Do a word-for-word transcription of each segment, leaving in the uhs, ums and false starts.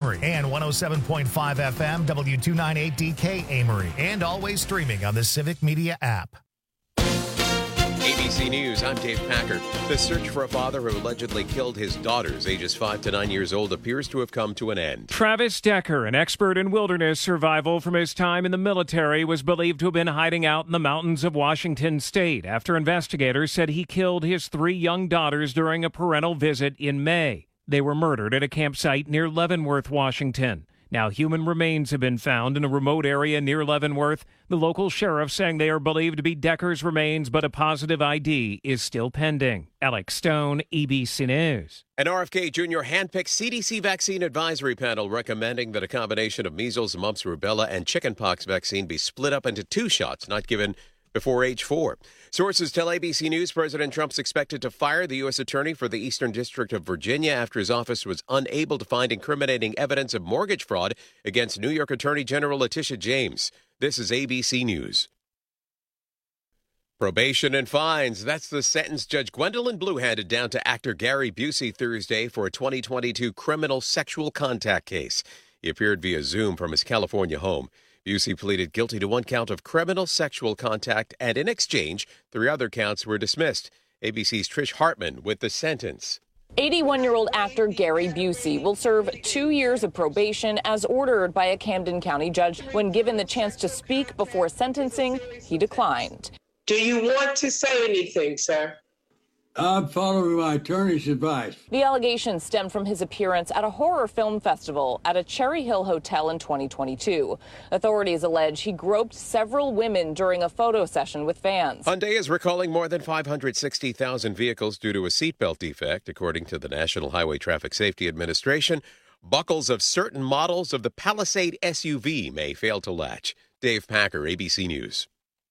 Amory, and one oh seven point five F M, W two ninety-eight D K Amory, and always streaming on the Civic Media app. A B C News, I'm Dave Packer. The search for a father who allegedly killed his daughters, ages five to nine years old, appears to have come to an end. Travis Decker, an expert in wilderness survival from his time in the military, was believed to have been hiding out in the mountains of Washington state after investigators said he killed his three young daughters during a parental visit in May. They were murdered at a campsite near Leavenworth, Washington. Now, human remains have been found in a remote area near Leavenworth. The local sheriff saying they are believed to be Decker's remains, but a positive I D is still pending. Alex Stone, A B C News. An R F K Junior handpicked C D C vaccine advisory panel recommending that a combination of measles, mumps, rubella, and chickenpox vaccine be split up into two shots, not given before age four. Sources tell A B C News President Trump's expected to fire the U S attorney for the Eastern District of Virginia after his office was unable to find incriminating evidence of mortgage fraud against New York Attorney General Letitia James. This is A B C News. Probation and fines. That's the sentence Judge Gwendolyn Blue handed down to actor Gary Busey Thursday for a twenty twenty-two criminal sexual contact case. He appeared via Zoom from his California home. Busey pleaded guilty to one count of criminal sexual contact, and in exchange, three other counts were dismissed. A B C's Trish Hartman with the sentence. eighty-one-year-old actor Gary Busey will serve two years of probation as ordered by a Camden County judge. When given the chance to speak before sentencing, he declined. Do you want to say anything, sir? I'm following my attorney's advice. The allegations stem from his appearance at a horror film festival at a Cherry Hill hotel in twenty twenty-two. Authorities allege he groped several women during a photo session with fans. Hyundai is recalling more than five hundred sixty thousand vehicles due to a seatbelt defect, according to the National Highway Traffic Safety Administration. Buckles of certain models of the Palisade S U V may fail to latch. Dave Packer, A B C News.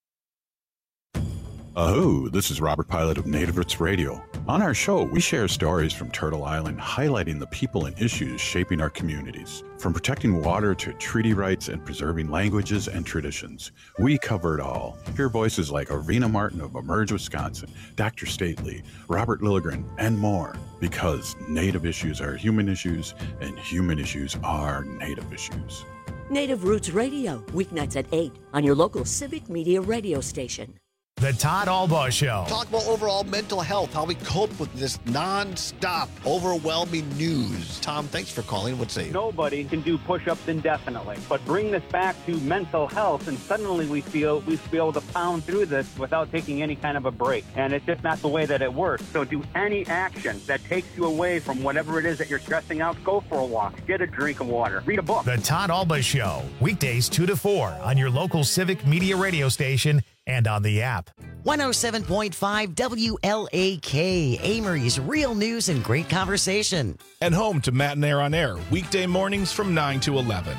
Oh, this is Robert Pilot of Native Roots Radio. On our show, we share stories from Turtle Island, highlighting the people and issues shaping our communities. From protecting water to treaty rights and preserving languages and traditions, we cover it all. Hear voices like Arvina Martin of Emerge, Wisconsin, Doctor Stately, Robert Lilligren, and more. Because Native issues are human issues, and human issues are Native issues. Native Roots Radio, weeknights at eight on your local Civic Media radio station. The Todd Albaugh Show. Talk about overall mental health, how we cope with this non-stop, overwhelming news. Tom, thanks for calling. What's it? Nobody can do push-ups indefinitely, but bring this back to mental health, and suddenly we feel we feel able to pound through this without taking any kind of a break. And it's just not the way that it works. So do any action that takes you away from whatever it is that you're stressing out. Go for a walk, get a drink of water, read a book. The Todd Albaugh Show, weekdays two to four on your local Civic Media radio station and on the app. one oh seven point five W L A K, Amory's real news and great conversation. And home to Matt and Air on Air, weekday mornings from nine to eleven.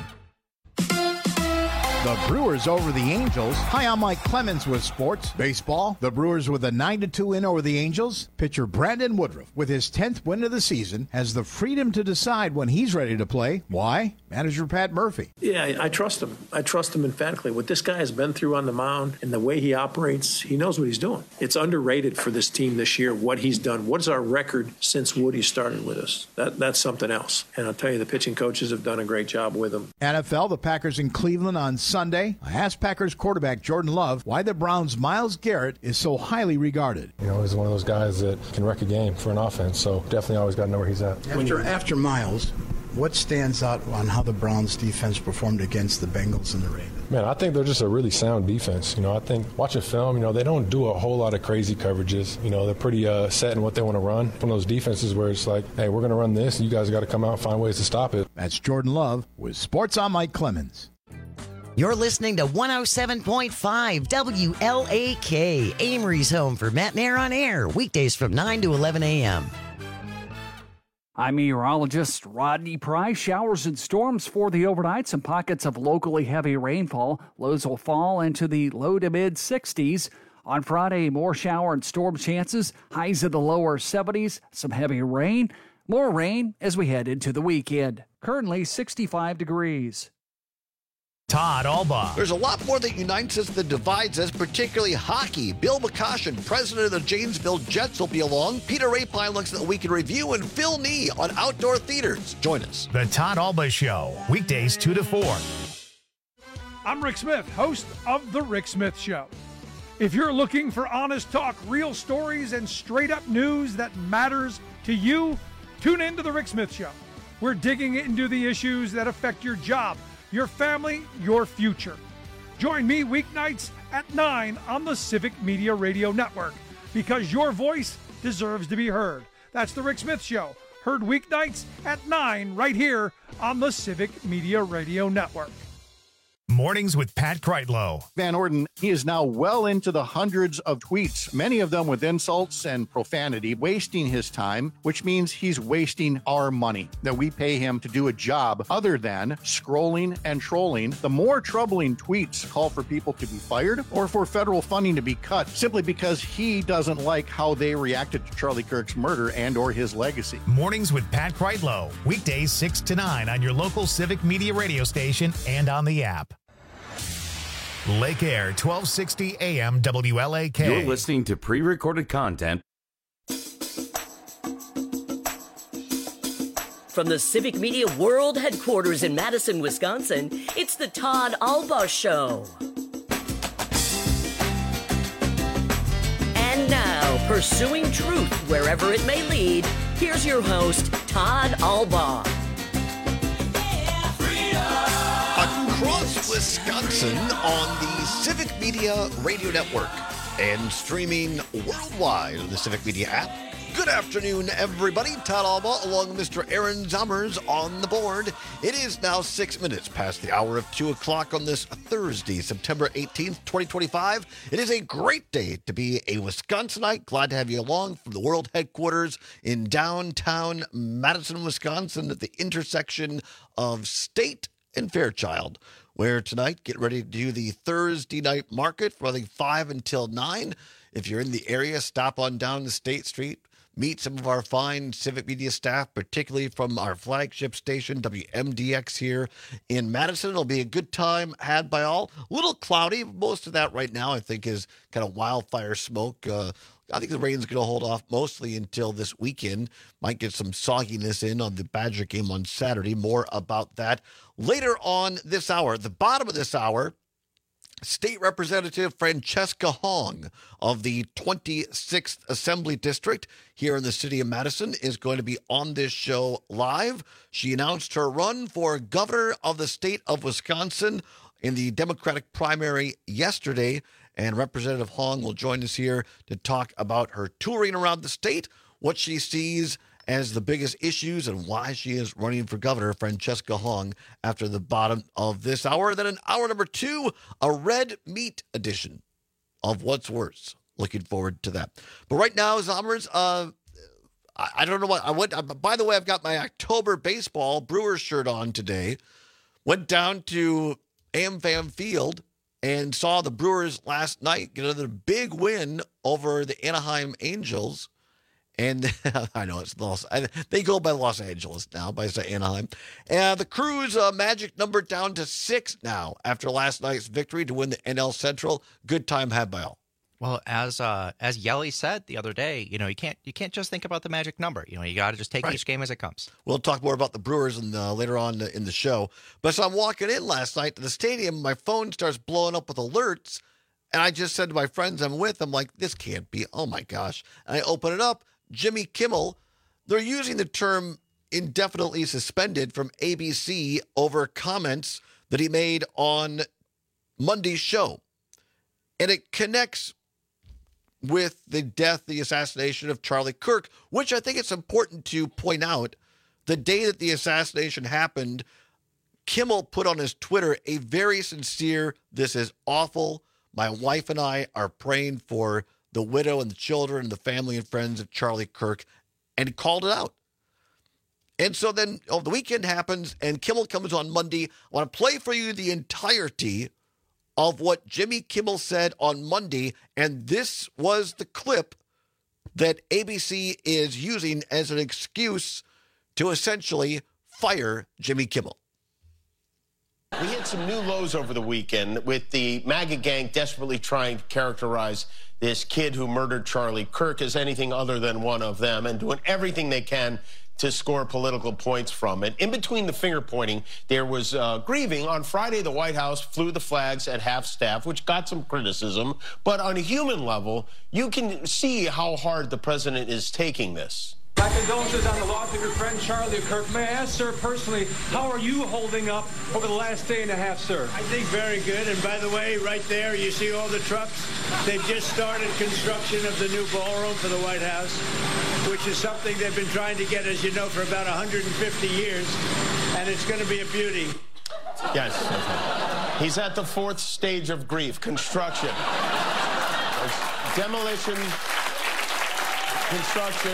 The Brewers over the Angels. Hi, I'm Mike Clemens with sports. Baseball. The Brewers with a nine to two win over the Angels. Pitcher Brandon Woodruff, with his tenth win of the season, has the freedom to decide when he's ready to play. Why? Manager Pat Murphy. Yeah, I trust him. I trust him emphatically. What this guy has been through on the mound and the way he operates, he knows what he's doing. It's underrated for this team this year, what he's done. What is our record since Woody started with us? That That's something else. And I'll tell you, the pitching coaches have done a great job with him. N F L, the Packers in Cleveland on Sunday. I asked Packers quarterback Jordan Love why the Browns' Myles Garrett is so highly regarded. You know, he's one of those guys that can wreck a game for an offense, so definitely always got to know where he's at. After, after Myles, what stands out on how the Browns' defense performed against the Bengals and the Ravens? Man, I think they're just a really sound defense. You know, I think watching film, you know, they don't do a whole lot of crazy coverages. You know, they're pretty uh, set in what they want to run. One of those defenses where it's like, hey, we're going to run this, and you guys got to come out and find ways to stop it. That's Jordan Love with Sports on Mike Clemens. You're listening to one oh seven point five W L A K, Amory's home for Matt and Air on Air, weekdays from nine to eleven a.m. I'm meteorologist Rodney Price. Showers and storms for the overnight. Some pockets of locally heavy rainfall. Lows will fall into the low to mid sixties. On Friday, more shower and storm chances. Highs in the lower seventies. Some heavy rain. More rain as we head into the weekend. Currently sixty-five degrees. Todd Albaugh. There's a lot more that unites us than divides us, particularly hockey. Bill McCoshen, president of the Janesville Jets, will be along. Peter Rapine looks at the week in review, and Phil Nee on outdoor theaters. Join us. The Todd Albaugh Show, weekdays two to four. I'm Rick Smith, host of The Rick Smith Show. If you're looking for honest talk, real stories, and straight-up news that matters to you, tune in to The Rick Smith Show. We're digging into the issues that affect your job, your family, your future. Join me weeknights at nine on the Civic Media Radio Network, because your voice deserves to be heard. That's The Rick Smith Show, heard weeknights at nine right here on the Civic Media Radio Network. Mornings with Pat Kreitlow. Van Orden, he is now well into the hundreds of tweets, many of them with insults and profanity, wasting his time, which means he's wasting our money that we pay him to do a job other than scrolling and trolling. The more troubling tweets call for people to be fired or for federal funding to be cut simply because he doesn't like how they reacted to Charlie Kirk's murder and or his legacy. Mornings with Pat Kreitlow, weekdays six to nine on your local Civic Media radio station and on the app. Lake Air, twelve sixty A M W L A K. You're listening to pre-recorded content. From the Civic Media World Headquarters in Madison, Wisconsin, it's the Todd Albaugh Show. And now, pursuing truth wherever it may lead, here's your host, Todd Albaugh. Across Wisconsin on the Civic Media Radio Network and streaming worldwide on the Civic Media app. Good afternoon, everybody. Todd Albaugh along with Mister Aaron Zummers on the board. It is now six minutes past the hour of two o'clock on this Thursday, September eighteenth, twenty twenty-five. It is a great day to be a Wisconsinite. Glad to have you along from the world headquarters in downtown Madison, Wisconsin at the intersection of State and Fairchild, where tonight, get ready to do the Thursday night market from I think five until nine. If you're in the area, stop on down to State Street, meet some of our fine Civic Media staff, particularly from our flagship station, W M D X here in Madison. It'll be a good time had by all. A little cloudy. Most of that right now, I think, is kind of wildfire smoke. Uh, I think the rain's going to hold off mostly until this weekend. Might get some sogginess in on the Badger game on Saturday. More about that later on this hour. At the bottom of this hour, State Representative Francesca Hong of the twenty-sixth Assembly District here in the city of Madison is going to be on this show live. She announced her run for governor of the state of Wisconsin in the Democratic primary yesterday. And Representative Hong will join us here to talk about her touring around the state, what she sees as the biggest issues, and why she is running for governor. Francesca Hong after the bottom of this hour. Then in hour number two, a red meat edition of What's Worse. Looking forward to that. But right now, Zommers, uh, I, I don't know what I went. Uh, by the way, I've got my October baseball Brewers shirt on today. Went down to AmFam Field and saw the Brewers last night get another big win over the Anaheim Angels. And I know it's Los. They go by Los Angeles now, by say Anaheim. And the Crews uh, magic number down to six now after last night's victory to win the N L Central. Good time had by all. Well, as uh, as Yelly said the other day, you know, you can't you can't just think about the magic number. You know, you got to just take right. each game as it comes. We'll talk more about the Brewers in the, later on in the show. But so I'm walking in last night to the stadium. My phone starts blowing up with alerts. And I just said to my friends I'm with, I'm like, this can't be. Oh, my gosh. And I open it up. Jimmy Kimmel, they're using the term indefinitely suspended from A B C over comments that he made on Monday's show. And it connects with the death, the assassination of Charlie Kirk, which I think it's important to point out. The day that the assassination happened, Kimmel put on his Twitter a very sincere, this is awful. My wife and I are praying for the widow and the children and the family and friends of Charlie Kirk, and he called it out. And so then oh, the weekend happens, and Kimmel comes on Monday. I want to play for you the entirety of what Jimmy Kimmel said on Monday, and this was the clip that A B C is using as an excuse to essentially fire Jimmy Kimmel. We hit some new lows over the weekend with the MAGA gang desperately trying to characterize this kid who murdered Charlie Kirk as anything other than one of them and doing everything they can to score political points from it. In between the finger-pointing, there was uh, grieving. On Friday, the White House flew the flags at half-staff, which got some criticism. But on a human level, you can see how hard the president is taking this. My condolences on the loss of your friend Charlie Kirk. May I ask, sir, personally, how are you holding up over the last day and a half, sir? I think very good. And by the way, right there, you see all the trucks? They've just started construction of the new ballroom for the White House, which is something they've been trying to get, as you know, for about one hundred fifty years. And it's going to be a beauty. Yes. He's at the fourth stage of grief, construction. There's demolition, construction.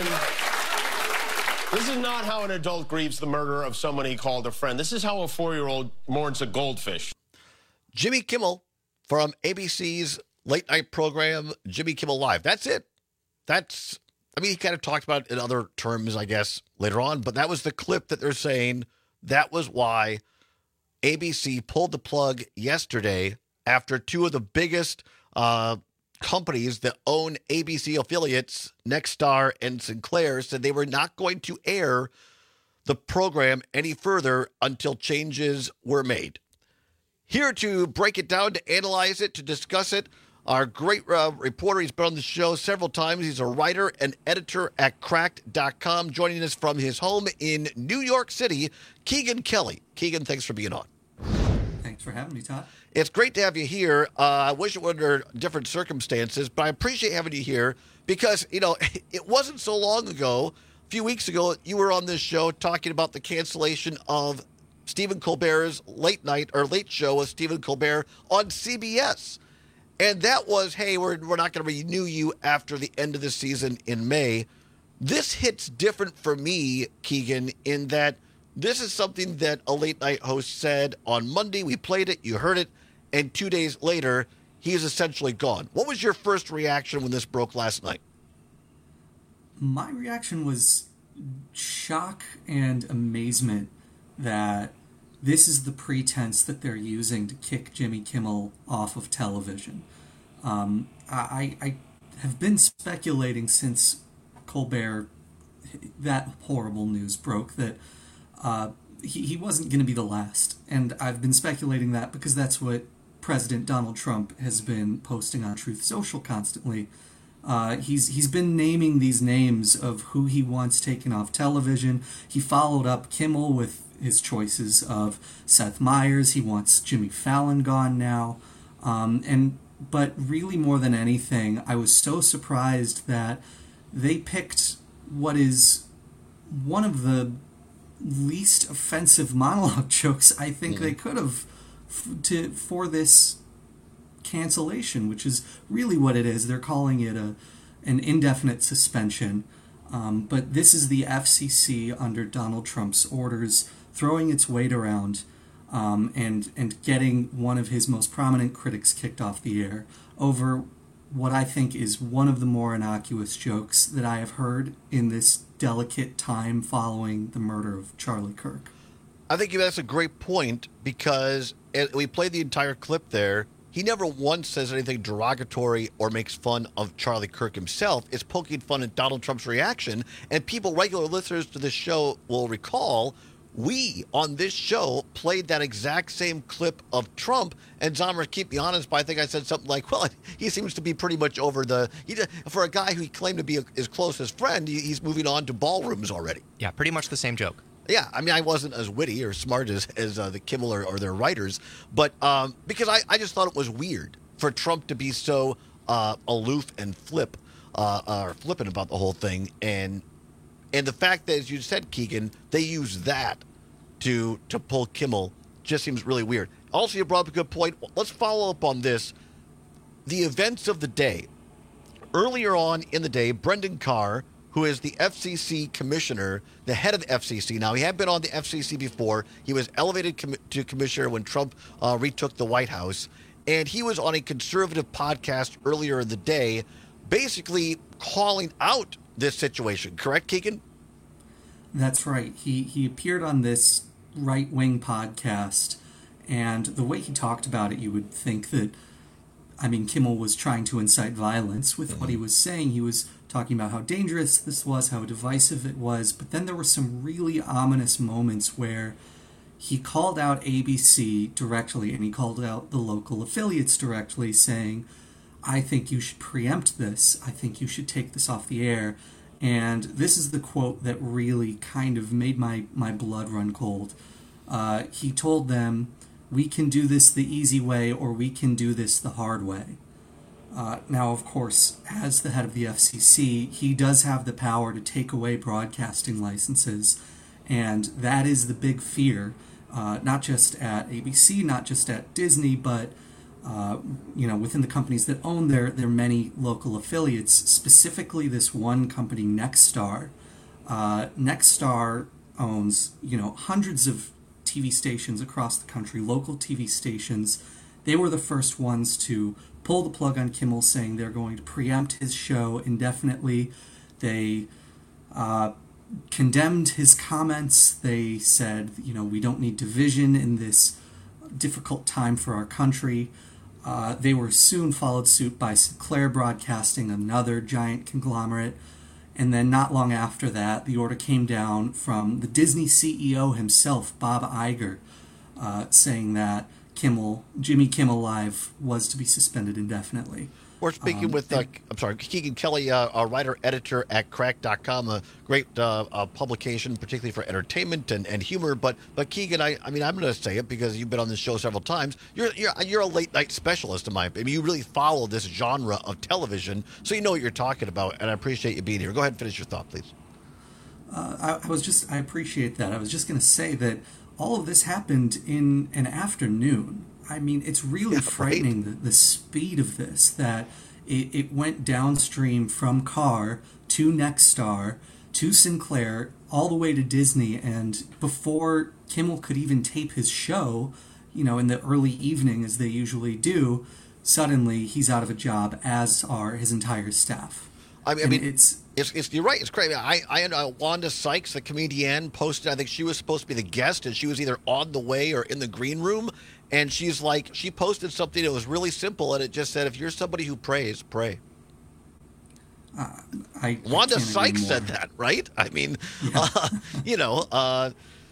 This is not how an adult grieves the murder of someone he called a friend. This is how a four-year-old mourns a goldfish. Jimmy Kimmel from A B C's late night program, Jimmy Kimmel Live. That's it. That's, I mean, he kind of talked about it in other terms, I guess, later on, but that was the clip that they're saying that was why A B C pulled the plug yesterday after two of the biggest uh, companies that own A B C affiliates, Nexstar and Sinclair, said they were not going to air the program any further until changes were made. Here to break it down, to analyze it, to discuss it, our great uh, reporter. He's been on the show several times. He's a writer and editor at cracked dot com, joining us from his home in New York City, Keegan Kelly. Keegan, thanks for being on. Thanks for having me, Todd. It's great to have you here. Uh, I wish it were under different circumstances, but I appreciate having you here because, you know, it wasn't so long ago, a few weeks ago, you were on this show talking about the cancellation of Stephen Colbert's late night or late show with Stephen Colbert on C B S. And that was, hey, we're, we're not going to renew you after the end of the season in May. This hits different for me, Keegan, in that this is something that a late night host said on Monday. We played it, you heard it, and two days later, he is essentially gone. What was your first reaction when this broke last night? My reaction was shock and amazement that this is the pretense that they're using to kick Jimmy Kimmel off of television. Um, I, I have been speculating since Colbert, that horrible news broke, that uh, he, he wasn't going to be the last. And I've been speculating that because that's what President Donald Trump has been posting on Truth Social constantly. Uh, he's he's been naming these names of who he wants taken off television. He followed up Kimmel with his choices of Seth Meyers. He wants Jimmy Fallon gone now. Um, and but really more than anything, I was so surprised that they picked what is one of the least offensive monologue jokes I think mm. they could have f- to for this cancellation, which is really what it is. They're calling it a an indefinite suspension. Um, but this is the F C C under Donald Trump's orders throwing its weight around um, and and getting one of his most prominent critics kicked off the air over what I think is one of the more innocuous jokes that I have heard in this delicate time following the murder of Charlie Kirk. I think that's a great point because we played the entire clip there. He never once says anything derogatory or makes fun of Charlie Kirk himself. It's poking fun at Donald Trump's reaction. And people, regular listeners to this show, will recall we, on this show, played that exact same clip of Trump. And Zomer, keep me honest, but I think I said something like, well, he seems to be pretty much over the... He, for a guy who he claimed to be a, his closest friend, he, he's moving on to ballrooms already. Yeah, pretty much the same joke. Yeah, I mean, I wasn't as witty or smart as, as uh, the Kimmel or, or their writers, but um, because I, I just thought it was weird for Trump to be so uh, aloof and flip, uh, or flippant about the whole thing, and and the fact that, as you said, Keegan, they use that to to pull Kimmel just seems really weird. Also, you brought up a good point. Let's follow up on this. The events of the day. Earlier on in the day, Brendan Carr, who is the F C C commissioner, the head of the F C C. Now, he had been on the F C C before. He was elevated com- to commissioner when Trump uh, retook the White House. And he was on a conservative podcast earlier in the day, basically calling out this situation. Correct, Keegan? That's right. He, he appeared on this right-wing podcast And the way he talked about it, you would think that, I mean, Kimmel was trying to incite violence with mm-hmm. what he was saying. He was talking about how dangerous this was, how divisive it was. But then there were some really ominous moments where he called out A B C directly, and he called out the local affiliates directly, saying, I think you should preempt this. I think you should take this off the air. And this is the quote that really kind of made my, my blood run cold. Uh, he told them, we can do this the easy way, or we can do this the hard way. Uh, now, of course, as the head of the F C C, he does have the power to take away broadcasting licenses, and that is the big fear, uh, not just at A B C, not just at Disney, but uh, you know, within the companies that own their, their many local affiliates, specifically this one company, Nexstar. Uh, Nexstar owns, you know, hundreds of T V stations across the country, local T V stations. They were the first ones to pull the plug on Kimmel, saying they're going to preempt his show indefinitely. They uh, condemned his comments. They said, you know, we don't need division in this difficult time for our country. Uh, they were soon followed suit by Sinclair Broadcasting, another giant conglomerate. And then not long after that, the order came down from the Disney C E O himself, Bob Iger, uh, saying that Kimmel, Jimmy Kimmel Live was to be suspended indefinitely. We're speaking um, with, uh, I'm sorry, Keegan Kelly, uh, a writer-editor at crack dot com, a great uh, uh, publication, particularly for entertainment and, and humor. But but Keegan, I, I mean, I'm going to say it because you've been on this show several times. You're you're you're a late-night specialist in my opinion. You really follow this genre of television, so you know what you're talking about, and I appreciate you being here. Go ahead and finish your thought, please. Uh, I, I was just, I appreciate that. I was just going to say that all of this happened in an afternoon. I mean, it's really yeah, frightening, right? the, the speed of this, that it, it went downstream from Carr to Nexstar to Sinclair all the way to Disney, and before Kimmel could even tape his show, you know, in the early evening as they usually do, suddenly he's out of a job, as are his entire staff. I mean, I mean it's, it's it's you're right. It's crazy. I I uh, Wanda Sykes, the comedian, posted. I think she was supposed to be the guest, and she was either on the way or in the green room. And she's like, she posted something that was really simple, and it just said, "If you're somebody who prays, pray." Uh, I, Wanda I Sykes said that, right? I mean, yeah. uh, you know. Uh,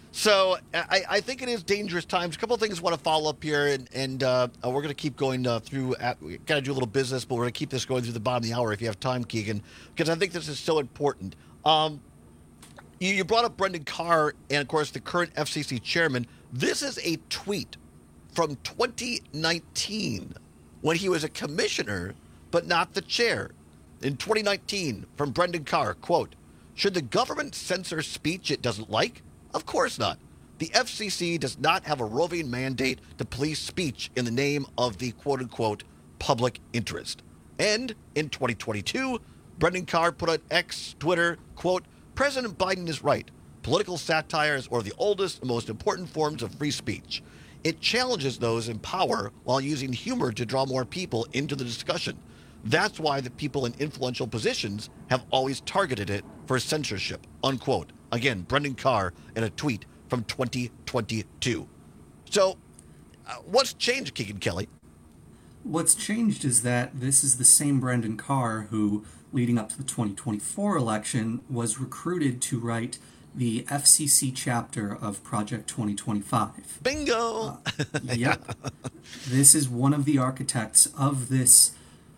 so I, I think it is dangerous times. A couple of things I want to follow up here, and, and uh, we're going to keep going uh, through. At, we got to do a little business, but we're going to keep this going through the bottom of the hour if you have time, Keegan, because I think this is so important. Um, you, you brought up Brendan Carr, and of course the current F C C chairman. This is a tweet from twenty nineteen, when he was a commissioner, but not the chair. In twenty nineteen, from Brendan Carr, quote, "Should the government censor speech it doesn't like? Of course not. The F C C does not have a roving mandate to police speech in the name of the quote-unquote public interest." And in twenty twenty-two, Brendan Carr put on X, Twitter, quote, "President Biden is right. Political satire is one of the oldest and most important forms of free speech. It challenges those in power while using humor to draw more people into the discussion. That's why the people in influential positions have always targeted it for censorship," unquote. Again, Brendan Carr in a tweet from twenty twenty-two. So, uh, what's changed, Keegan Kelly? What's changed is that this is the same Brendan Carr who, leading up to the twenty twenty-four election, was recruited to write the F C C chapter of Project twenty twenty-five. Bingo! Uh, yep. This is one of the architects of this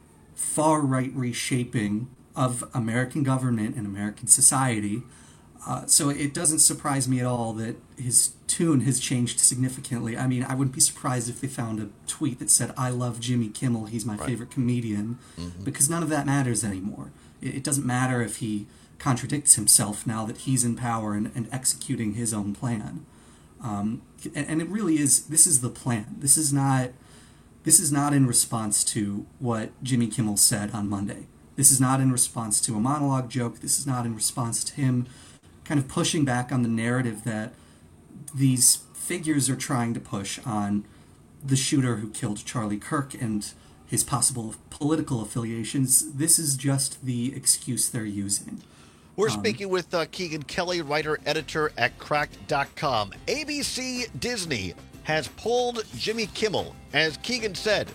far-right reshaping of American government and American society. Uh, so it doesn't surprise me at all that his tune has changed significantly. I mean, I wouldn't be surprised if they found a tweet that said, "I love Jimmy Kimmel, he's my right. favorite comedian," mm-hmm. because none of that matters anymore. It, it doesn't matter if he contradicts himself now that he's in power and, and executing his own plan. Um, and, and it really is, this is the plan. This is not, this is not in response to what Jimmy Kimmel said on Monday. This is not in response to a monologue joke. This is not in response to him kind of pushing back on the narrative that these figures are trying to push on the shooter who killed Charlie Kirk and his possible political affiliations. This is just the excuse they're using. We're Um, speaking with uh, Keegan Kelly, writer, editor at cracked dot com. A B C Disney has pulled Jimmy Kimmel, as Keegan said,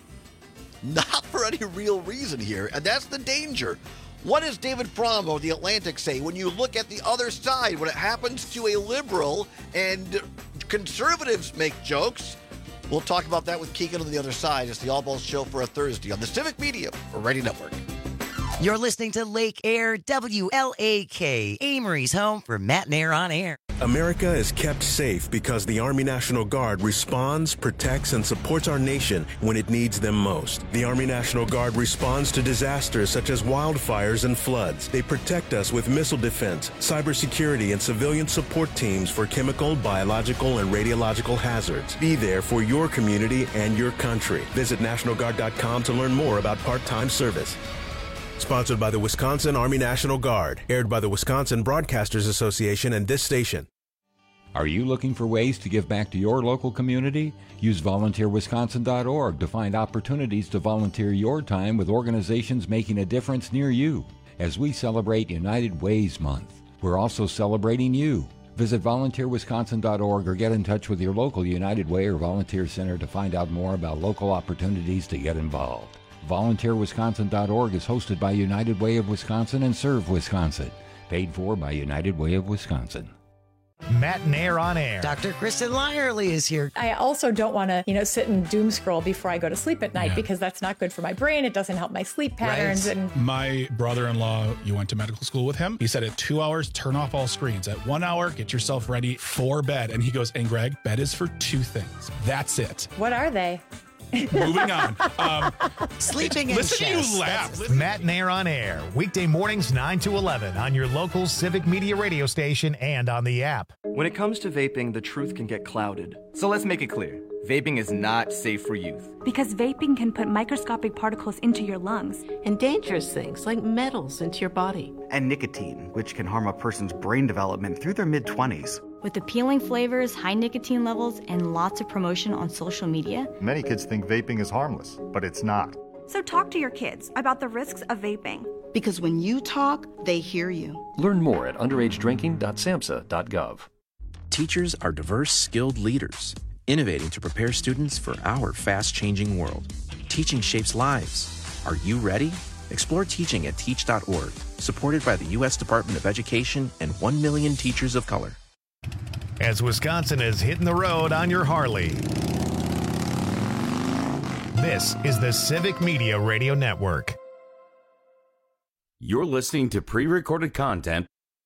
not for any real reason here, and that's the danger. What does David Fromm of The Atlantic say when you look at the other side, when it happens to a liberal and conservatives make jokes? We'll talk about that with Keegan on the other side. It's the All Balls Show for a Thursday on the Civic Media Radio Network. You're listening to Lake Air W L A K, Amory's home for Matt and Air on Air. America is kept safe because the Army National Guard responds, protects, and supports our nation when it needs them most. The Army National Guard responds to disasters such as wildfires and floods. They protect us with missile defense, cybersecurity, and civilian support teams for chemical, biological, and radiological hazards. Be there for your community and your country. Visit National Guard dot com to learn more about part-time service. Sponsored by the Wisconsin Army National Guard. Aired by the Wisconsin Broadcasters Association and this station. Are you looking for ways to give back to your local community? Use volunteer wisconsin dot org to find opportunities to volunteer your time with organizations making a difference near you. As we celebrate United Ways Month, we're also celebrating you. Visit volunteer wisconsin dot org or get in touch with your local United Way or volunteer center to find out more about local opportunities to get involved. volunteer wisconsin dot org is hosted by United Way of Wisconsin and Serve Wisconsin. Paid for by United Way of Wisconsin. Matt and Air on Air. Doctor Kristen Lyerly is here. I also don't want to, you know, sit and doom scroll before I go to sleep at night Yeah. because that's not good for my brain. It doesn't help my sleep patterns. Right. And My brother-in-law, you went to medical school with him. He said at two hours, turn off all screens. At one hour, get yourself ready for bed. And he goes, and Greg, bed is for two things. That's it. what are they? Moving on. Um, Sleeping in listen to chess. you laugh. Matt and Air on Air. Weekday mornings nine to eleven on your local Civic Media radio station and on the app. When it comes to vaping, the truth can get clouded. So let's make it clear. Vaping is not safe for youth. Because vaping can put microscopic particles into your lungs. And dangerous things like metals into your body. And nicotine, which can harm a person's brain development through their mid-twenties. With appealing flavors, high nicotine levels, and lots of promotion on social media. Many kids think vaping is harmless, but it's not. So talk to your kids about the risks of vaping. Because when you talk, they hear you. Learn more at underage drinking dot samhsa dot gov. Teachers are diverse, skilled leaders, innovating to prepare students for our fast-changing world. Teaching shapes lives. Are you ready? Explore teaching at teach dot org, supported by the U S Department of Education and one million teachers of color. As Wisconsin is hitting the road on your Harley. This is the Civic Media Radio Network. You're listening to pre-recorded content.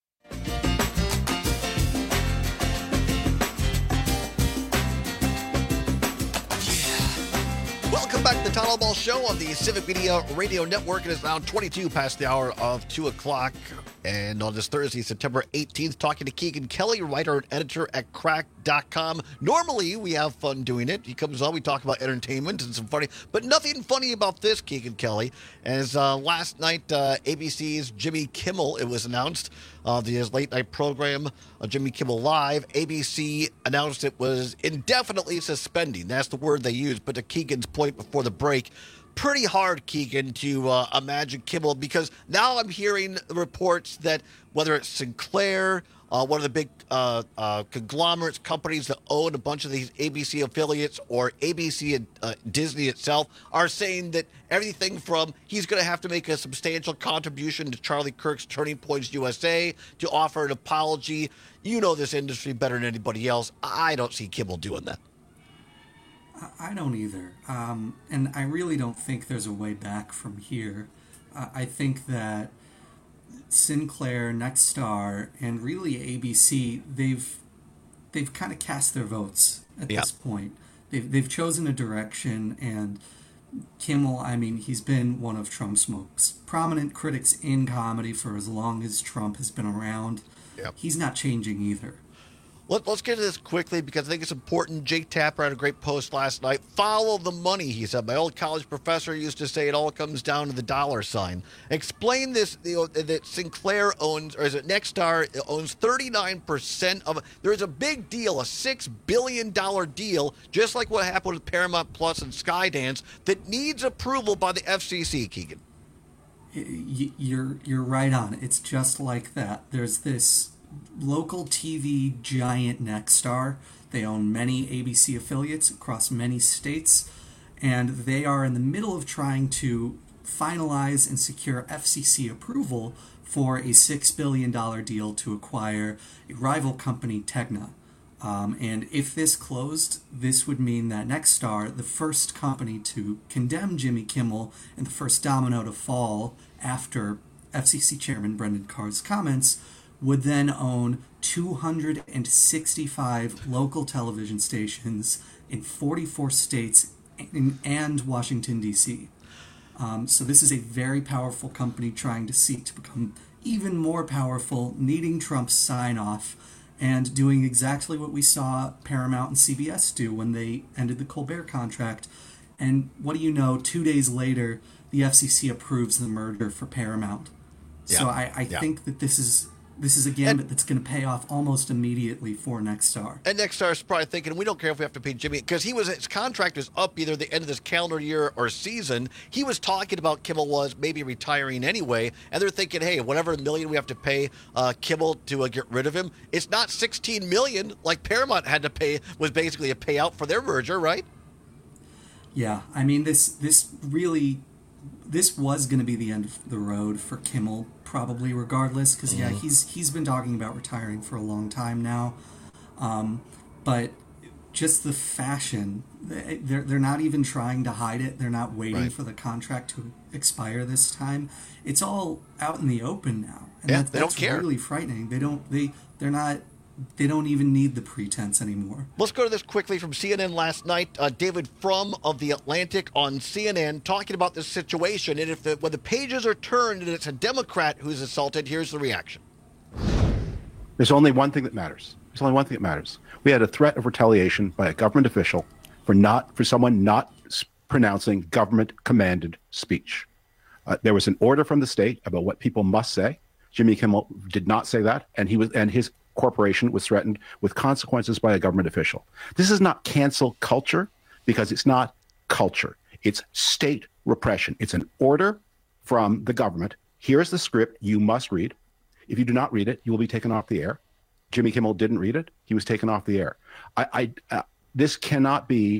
Welcome back to the Todd Ball Show on the Civic Media Radio Network. It is now twenty-two past the hour of two o'clock. And on this Thursday, September eighteenth, talking to Keegan Kelly, writer and editor at cracked dot com. Normally, we have fun doing it. He comes on, we talk about entertainment and some funny, but nothing funny about this, Keegan Kelly. As uh, last night, uh, A B C's Jimmy Kimmel, it was announced, uh, the his late night program, uh, Jimmy Kimmel Live, A B C announced it was indefinitely suspending. That's the word they used, but to Keegan's point before the break, pretty hard, Keegan, to uh, imagine Kimmel, because now I'm hearing reports that whether it's Sinclair, uh, one of the big uh, uh, conglomerates, companies that own a bunch of these A B C affiliates, or A B C and uh, Disney itself, are saying that everything from he's going to have to make a substantial contribution to Charlie Kirk's Turning Points U S A to offer an apology. You know this industry better than anybody else. I don't see Kimmel doing that. I don't either. Um, and I really don't think there's a way back from here. Uh, I think that Sinclair, Nexstar, and really A B C, they've they've kind of cast their votes at Yeah. this point. They've, they've chosen a direction, and Kimmel, I mean, he's been one of Trump's most prominent critics in comedy for as long as Trump has been around. Yep. He's not changing either. Let, let's get to this quickly because I think it's important. Jake Tapper had a great post last night. Follow the money, he said. My old college professor used to say it all comes down to the dollar sign. Explain this, you know, that Sinclair owns, or is it Nexstar, owns thirty-nine percent of it. There's a big deal, a six billion dollars deal, just like what happened with Paramount Plus and Skydance, that needs approval by the F C C, Keegan. You're you're right on. It's just like that. There's this local T V giant Nexstar. They own many A B C affiliates across many states, and they are in the middle of trying to finalize and secure F C C approval for a six billion dollars deal to acquire a rival company, Tegna. Um, and if this closed, this would mean that Nexstar, the first company to condemn Jimmy Kimmel and the first domino to fall after F C C Chairman Brendan Carr's comments, would then own two hundred sixty-five local television stations in forty-four states and Washington, D C Um, so this is a very powerful company trying to seek to become even more powerful, needing Trump's sign-off, and doing exactly what we saw Paramount and C B S do when they ended the Colbert contract. And what do you know, two days later, the F C C approves the merger for Paramount. Yeah. So I, I yeah. think that this is this is a gambit that's going to pay off almost immediately for Nexstar. And Nexstar is probably thinking, we don't care if we have to pay Jimmy, because he was his contract is up either the end of this calendar year or season. He was talking about Kimmel was maybe retiring anyway, and they're thinking, hey, whatever million we have to pay uh, Kimmel to uh, get rid of him, it's not sixteen million dollars like Paramount had to pay, was basically a payout for their merger, right? Yeah, I mean, this this really, this was going to be the end of the road for Kimmel, probably regardless, because yeah, Mhm. he's he's been talking about retiring for a long time now, um, but just the fashion, they're they're not even trying to hide it. They're not waiting Right. for the contract to expire this time. It's all out in the open now, and Yeah, that, they don't that's care. really frightening. They don't they they're not they don't even need the pretense anymore. Let's go to this quickly from C N N last night. Uh, David Frum of The Atlantic on C N N talking about this situation. And if the, when the pages are turned and it's a Democrat who's assaulted, here's the reaction. There's only one thing that matters. There's only one thing that matters. We had a threat of retaliation by a government official for not for someone not s- pronouncing government-commanded speech. Uh, there was an order from the state about what people must say. Jimmy Kimmel did not say that, and he was and his corporation was threatened with consequences by a government official. This is not cancel culture because it's not culture. It's state repression. It's an order from the government. Here's the script you must read. If you do not read it, you will be taken off the air. Jimmy Kimmel didn't read it. He was taken off the air. I, I uh, this cannot be,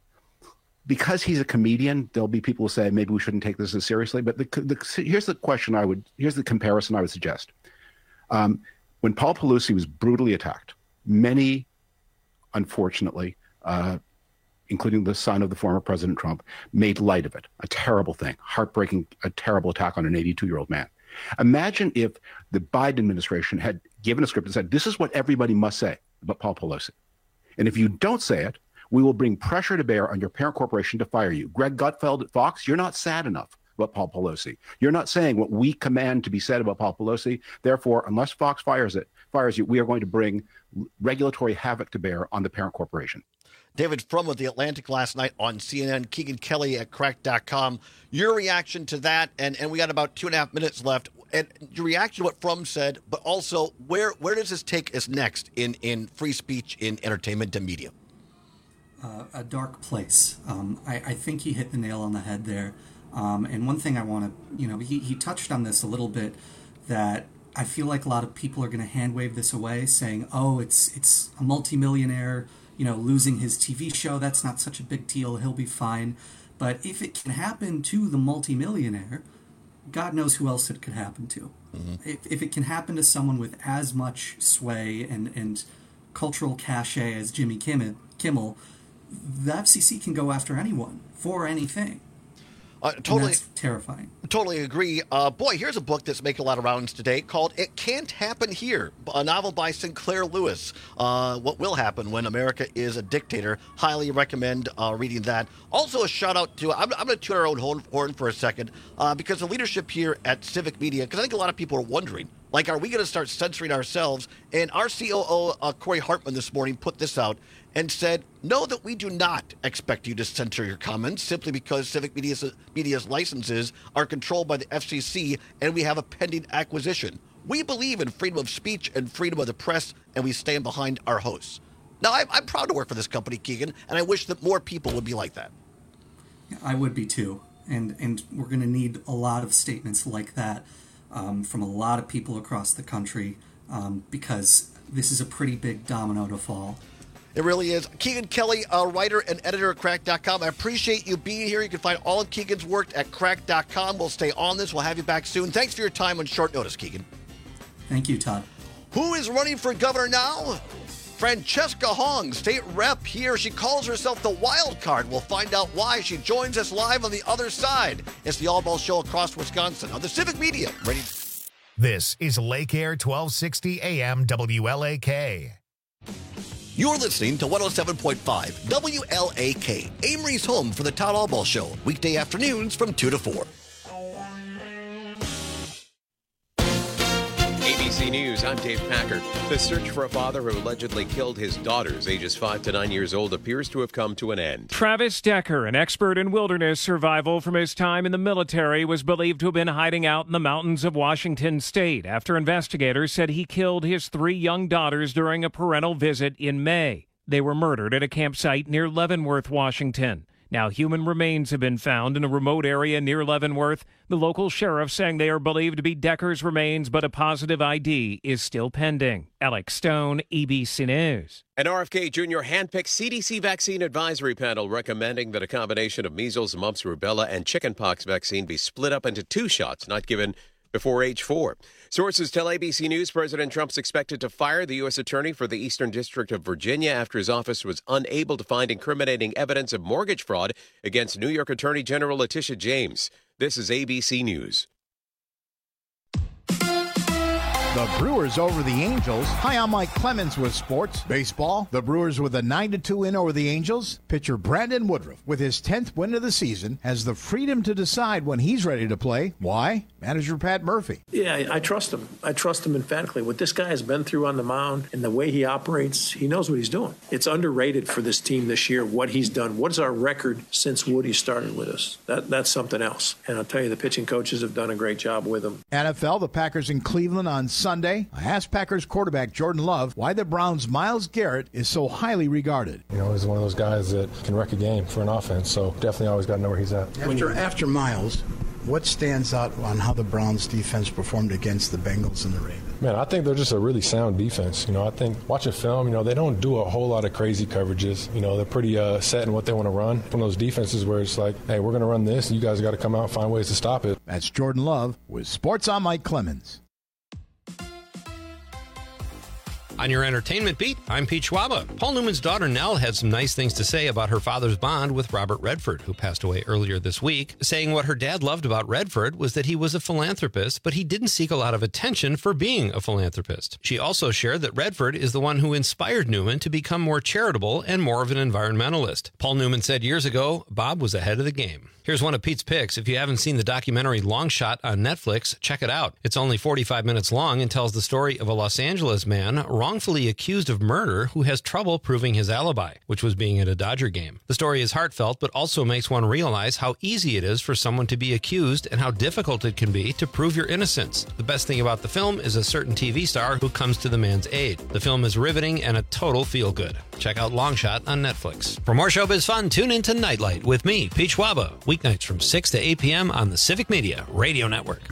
because he's a comedian, there'll be people who say maybe we shouldn't take this as seriously. But the, the, here's the question I would, here's the comparison I would suggest. Um, When Paul Pelosi was brutally attacked, many, unfortunately, uh, including the son of the former President Trump, made light of it. A terrible thing, heartbreaking, a terrible attack on an eighty-two-year-old man. Imagine if the Biden administration had given a script and said, this is what everybody must say about Paul Pelosi. And if you don't say it, we will bring pressure to bear on your parent corporation to fire you. Greg Gutfeld at Fox, you're not sad enough about Paul Pelosi. You're not saying what we command to be said about Paul Pelosi. Therefore, unless Fox fires it, fires you, we are going to bring regulatory havoc to bear on the parent corporation. David Frum of The Atlantic last night on C N N, Keegan Kelly at crack dot com. Your reaction to that, and, and we got about two and a half minutes left, and your reaction to what Frum said, but also where where does this take us next in, in free speech, in entertainment and media? Uh, a dark place. Um, I, I think he hit the nail on the head there. Um, and one thing I want to, you know, he, he touched on this a little bit, that I feel like a lot of people are going to hand wave this away, saying, oh, it's it's a multimillionaire, you know, losing his T V show. That's not such a big deal. He'll be fine. But if it can happen to the multimillionaire, God knows who else it could happen to. Mm-hmm. If, if it can happen to someone with as much sway and, and cultural cachet as Jimmy Kimmel, Kimmel, the F C C can go after anyone for anything. Uh, totally, that's terrifying. Totally agree. Uh, boy, here's a book that's making a lot of rounds today called "It Can't Happen Here," a novel by Sinclair Lewis. Uh, what will happen when America is a dictator? Highly recommend uh, reading that. Also, a shout out to I'm, I'm going to toot our own horn for a second uh, because the leadership here at Civic Media. Because I think a lot of people are wondering, like, are we going to start censoring ourselves? And our C O O, uh, Corey Hartman, this morning put this out and said, no, that we do not expect you to censor your comments simply because Civic Media's, Media's licenses are controlled by the F C C and we have a pending acquisition. We believe in freedom of speech and freedom of the press, and we stand behind our hosts. Now, I'm, I'm proud to work for this company, Keegan, and I wish that more people would be like that. I would be too. And, and we're going to need a lot of statements like that um, from a lot of people across the country um, because this is a pretty big domino to fall. It really is. Keegan Kelly, a writer and editor at crack dot com. I appreciate you being here. You can find all of Keegan's work at crack dot com. We'll stay on this. We'll have you back soon. Thanks for your time on short notice, Keegan. Thank you, Todd. Who is running for governor now? Francesca Hong, state rep here. She calls herself the wild card. We'll find out why. She joins us live on the other side. It's the All Ball Show across Wisconsin on the Civic Media. Ready? This is Lake Air twelve sixty A M W L A K. You're listening to one oh seven point five W L A K, Amory's home for the Todd Albaugh Show, weekday afternoons from two to four. A B C News, I'm Dave Packard. The search for a father who allegedly killed his daughters, ages five to nine years old, appears to have come to an end. Travis Decker, an expert in wilderness survival from his time in the military, was believed to have been hiding out in the mountains of Washington state after investigators said he killed his three young daughters during a parental visit in May. They were murdered at a campsite near Leavenworth, Washington. Now, human remains have been found in a remote area near Leavenworth. The local sheriff saying they are believed to be Decker's remains, but a positive I D is still pending. Alex Stone, A B C News. An R F K Junior handpicked C D C vaccine advisory panel recommending that a combination of measles, mumps, rubella, and chickenpox vaccine be split up into two shots, not given before age four. Sources tell A B C News President Trump's expected to fire the U S attorney for the Eastern District of Virginia after his office was unable to find incriminating evidence of mortgage fraud against New York Attorney General Letitia James. This is A B C News. The Brewers over the Angels. Hi, I'm Mike Clemens with sports. Baseball. The Brewers with a nine to two win over the Angels. Pitcher Brandon Woodruff, with his tenth win of the season, has the freedom to decide when he's ready to play. Why? Manager Pat Murphy. Yeah, I, I trust him. I trust him emphatically. What this guy has been through on the mound and the way he operates, he knows what he's doing. It's underrated for this team this year, what he's done. What is our record since Woody started with us? That, that's something else. And I'll tell you, the pitching coaches have done a great job with him. N F L, the Packers in Cleveland on Sunday. I asked Packers quarterback Jordan Love why the Browns' Myles Garrett is so highly regarded. You know, he's one of those guys that can wreck a game for an offense, so definitely always got to know where he's at. After, after Myles, what stands out on how the Browns' defense performed against the Bengals and the Ravens? Man, I think they're just a really sound defense. You know, I think watching film, you know, they don't do a whole lot of crazy coverages. You know, they're pretty uh, set in what they want to run. One of those defenses where it's like, hey, we're going to run this, and you guys got to come out and find ways to stop it. That's Jordan Love with Sports on Mike Clemens. On your entertainment beat, I'm Pete Schwaba. Paul Newman's daughter Nell had some nice things to say about her father's bond with Robert Redford, who passed away earlier this week, saying what her dad loved about Redford was that he was a philanthropist, but he didn't seek a lot of attention for being a philanthropist. She also shared that Redford is the one who inspired Newman to become more charitable and more of an environmentalist. Paul Newman said years ago, Bob was ahead of the game. Here's one of Pete's picks. If you haven't seen the documentary Long Shot on Netflix, check it out. It's only forty-five minutes long and tells the story of a Los Angeles man wrongfully accused of murder who has trouble proving his alibi, which was being at a Dodger game. The story is heartfelt, but also makes one realize how easy it is for someone to be accused and how difficult it can be to prove your innocence. The best thing about the film is a certain T V star who comes to the man's aid. The film is riveting and a total feel-good. Check out Long Shot on Netflix. For more showbiz fun, tune in to Nightlight with me, Pete Schwaba, weeknights from six to eight p.m. on the Civic Media Radio Network.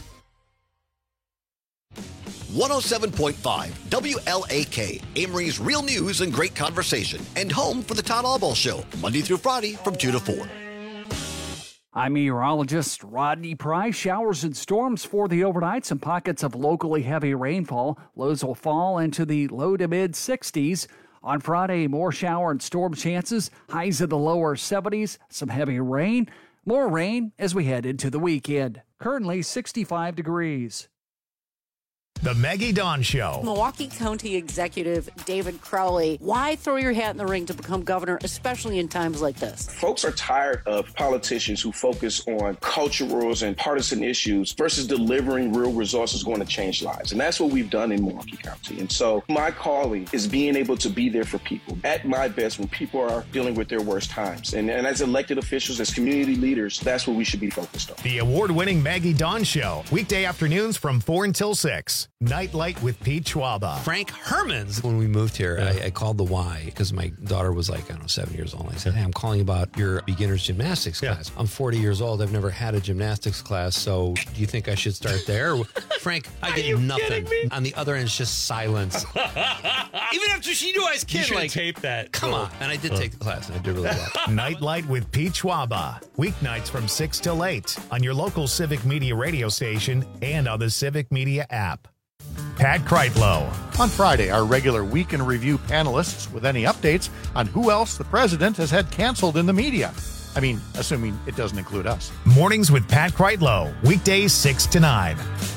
one oh seven point five W L A K, Amory's real news and great conversation, and home for the Todd Albaugh Show, Monday through Friday from two to four. I'm meteorologist Rodney Price. Showers and storms for the overnight. Some pockets of locally heavy rainfall. Lows will fall into the low to mid sixties. On Friday, more shower and storm chances. Highs in the lower seventies. Some heavy rain. More rain as we head into the weekend. Currently sixty-five degrees. The Maggie Dawn Show. Milwaukee County Executive David Crowley, why throw your hat in the ring to become governor, especially in times like this? Folks are tired of politicians who focus on culturals and partisan issues versus delivering real results is going to change lives. And that's what we've done in Milwaukee County. And so my calling is being able to be there for people at my best when people are dealing with their worst times. And, and as elected officials, as community leaders, that's what we should be focused on. The award-winning Maggie Dawn Show, weekday afternoons from four until six. Nightlight with Pete Schwaba. Frank Hermans. When we moved here, yeah. I, I called the Y because my daughter was like, I don't know, seven years old. I said, hey, I'm calling about your beginner's gymnastics yeah. class. I'm forty years old. I've never had a gymnastics class. So do you think I should start there? Frank, I get nothing. On the other end, it's just silence. Even after she knew I was kidding. You should like, tape that. Come on. And I did take the class, and I did really well. Nightlight with Pete Schwaba. Weeknights from six till eight on your local Civic Media radio station and on the Civic Media app. Pat Kreitlow. On Friday, our regular Week in Review panelists with any updates on who else the president has had canceled in the media. I mean, assuming it doesn't include us. Mornings with Pat Kreitlow. Weekdays six to nine.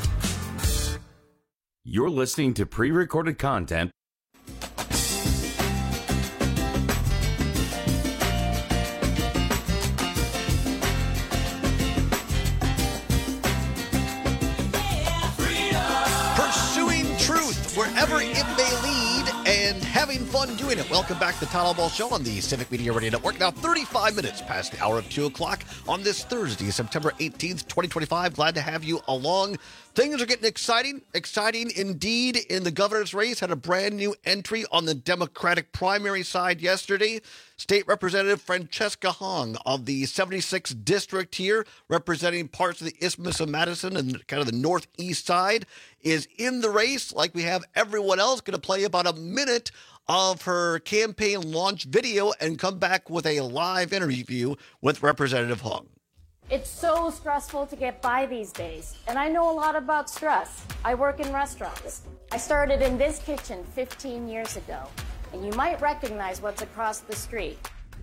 You're listening to pre-recorded content. Wherever it may lead, and having fun doing it. Welcome back to the Todd Ball Show on the Civic Media Radio Network. Now, thirty-five minutes past the hour of two o'clock on this Thursday, September eighteenth, twenty twenty-five. Glad to have you along. Things are getting exciting, exciting indeed in the governor's race. Had a brand new entry on the Democratic primary side yesterday. State Representative Francesca Hong of the seventy-sixth District here, representing parts of the Isthmus of Madison and kind of the northeast side, is in the race like we have everyone else. Going to play about a minute of her campaign launch video and come back with a live interview with Representative Hong. It's so stressful to get by these days, and I know a lot about stress. I work in restaurants. I started in this kitchen fifteen years ago, and you might recognize what's across the street.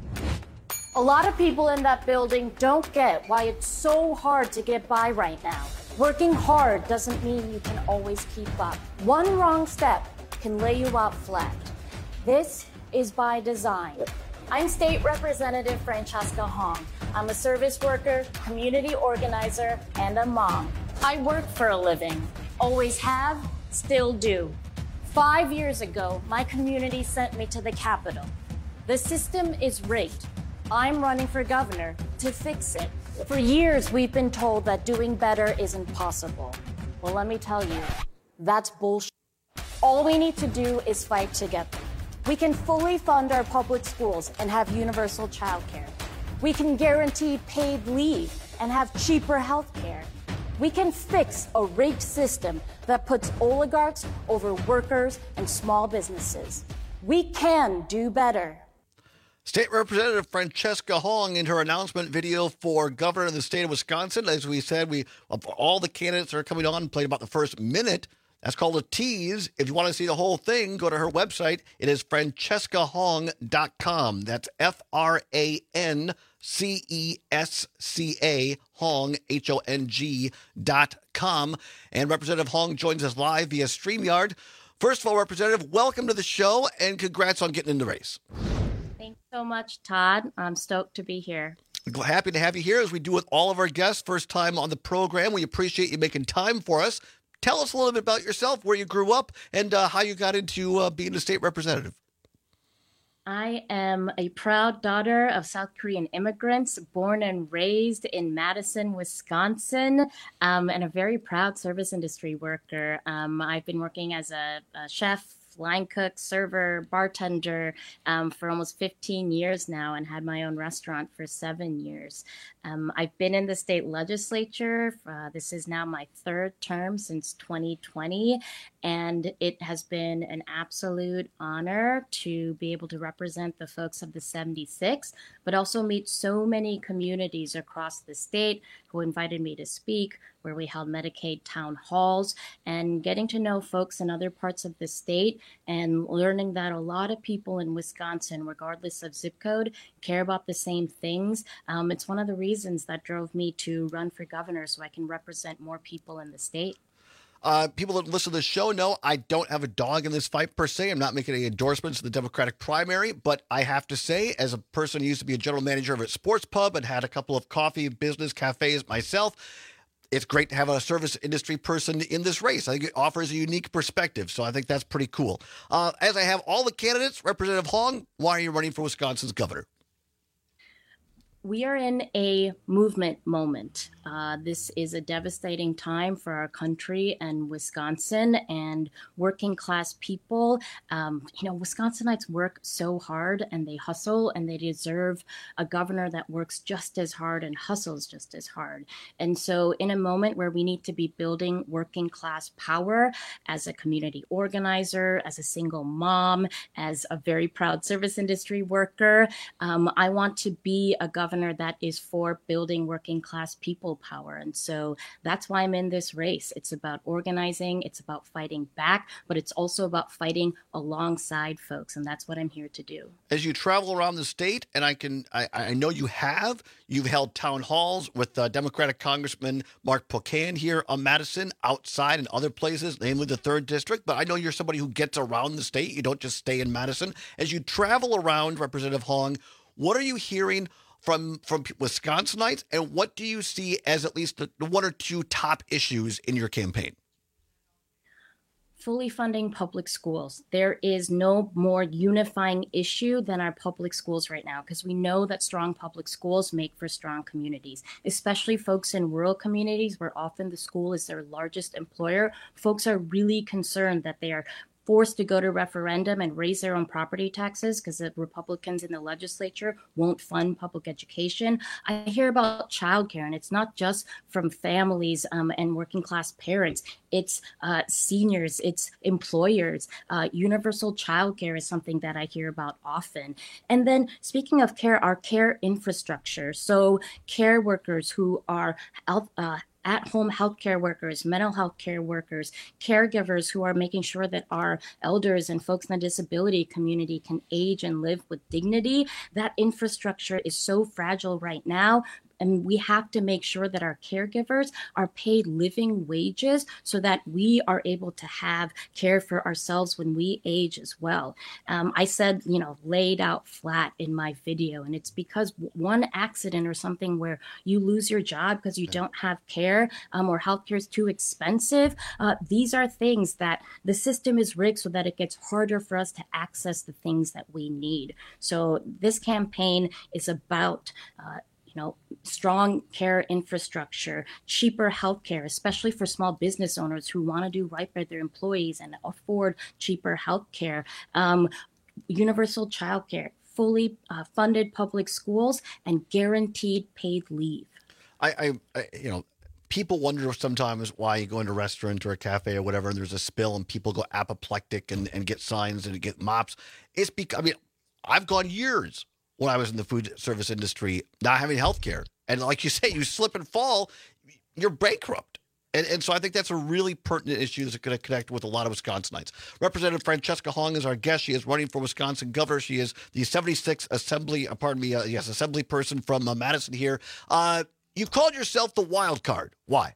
A lot of people in that building don't get why it's so hard to get by right now. Working hard doesn't mean you can always keep up. One wrong step can lay you out flat. This is by design. I'm State Representative Francesca Hong. I'm a service worker, community organizer, and a mom. I work for a living. Always have, still do. Five years ago, my community sent me to the Capitol. The system is rigged. I'm running for governor to fix it. For years, we've been told that doing better isn't possible. Well, let me tell you, that's bullshit. All we need to do is fight together. We can fully fund our public schools and have universal childcare. We can guarantee paid leave and have cheaper health care. We can fix a rigged system that puts oligarchs over workers and small businesses. We can do better. State Representative Francesca Hong in her announcement video for governor of the state of Wisconsin. As we said, we all the candidates that are coming on played about the first minute. That's called a tease. If you want to see the whole thing, go to her website. It is francesca hong dot com. That's F R A N C E S C A, Hong, H O N G dot com. And Representative Hong joins us live via StreamYard. First of all, Representative, welcome to the show, and congrats on getting in the race. Thanks so much, Todd. I'm stoked to be here. Happy to have you here, as we do with all of our guests. First time on the program. We appreciate you making time for us. Tell us a little bit about yourself, where you grew up, and uh, how you got into uh, being a state representative. I am a proud daughter of South Korean immigrants, born and raised in Madison, Wisconsin, um, and a very proud service industry worker. Um, I've been working as a, a chef, line cook, server, bartender um, for almost fifteen years now, and had my own restaurant for seven years. Um, I've been in the state legislature. Uh, this is now my third term since twenty twenty, and it has been an absolute honor to be able to represent the folks of the seventy-six, but also meet so many communities across the state who invited me to speak, where we held Medicaid town halls, and getting to know folks in other parts of the state and learning that a lot of people in Wisconsin, regardless of zip code, care about the same things. Um, it's one of the reasons that drove me to run for governor, so I can represent more people in the state. Uh, people that listen to the show know I don't have a dog in this fight per se. I'm not making any endorsements of the Democratic primary, but I have to say, as a person who used to be a general manager of a sports pub and had a couple of coffee business cafes myself, it's great to have a service industry person in this race. I think it offers a unique perspective, so I think that's pretty cool. Uh, as I have all the candidates, Representative Hong, why are you running for Wisconsin's governor? We are in a movement moment. Uh, this is a devastating time for our country and Wisconsin and working class people. Um, you know, Wisconsinites work so hard and they hustle, and they deserve a governor that works just as hard and hustles just as hard. And so in a moment where we need to be building working class power as a community organizer, as a single mom, as a very proud service industry worker, um, I want to be a governor that is for building working class people power. And so that's why I'm in this race. It's about organizing, it's about fighting back, but it's also about fighting alongside folks. And that's what I'm here to do. As you travel around the state, and I can, I, I know you have, you've held town halls with uh, Democratic Congressman Mark Pocan here on Madison, outside and other places, namely the third district. But I know you're somebody who gets around the state. You don't just stay in Madison. As you travel around, Representative Hong, what are you hearing from from Wisconsinites, and what do you see as at least the, the one or two top issues in your campaign? Fully funding public schools. There is no more unifying issue than our public schools right now, because we know that strong public schools make for strong communities, especially folks in rural communities where often the school is their largest employer. Folks are really concerned that they are forced to go to referendum and raise their own property taxes because the Republicans in the legislature won't fund public education. I hear about childcare, and it's not just from families um, and working class parents. It's uh, seniors, it's employers. Uh, universal childcare is something that I hear about often. And then speaking of care, our care infrastructure. So care workers who are health, uh, at-home healthcare workers, mental health care workers, caregivers who are making sure that our elders and folks in the disability community can age and live with dignity. That infrastructure is so fragile right now. And we have to make sure that our caregivers are paid living wages so that we are able to have care for ourselves when we age as well. Um, I said, you know, laid out flat in my video, and it's because one accident or something where you lose your job because you don't have care um, or healthcare is too expensive. Uh, these are things that the system is rigged so that it gets harder for us to access the things that we need. So this campaign is about uh, you know, strong care infrastructure, cheaper healthcare, especially for small business owners who want to do right by their employees and afford cheaper healthcare, um, universal childcare, fully uh, funded public schools, and guaranteed paid leave. I, I, I, you know, people wonder sometimes why you go into a restaurant or a cafe or whatever, and there's a spill and people go apoplectic and, and get signs and get mops. It's because, I mean, I've gone years when I was in the food service industry, not having health care. And like you say, you slip and fall, you're bankrupt. And, and so I think that's a really pertinent issue that's going to connect with a lot of Wisconsinites. Representative Francesca Hong is our guest. She is running for Wisconsin governor. She is the seventy-sixth Assembly, uh, pardon me, uh, yes, Assembly person from uh, Madison here. Uh, you've called yourself the wild card. Why?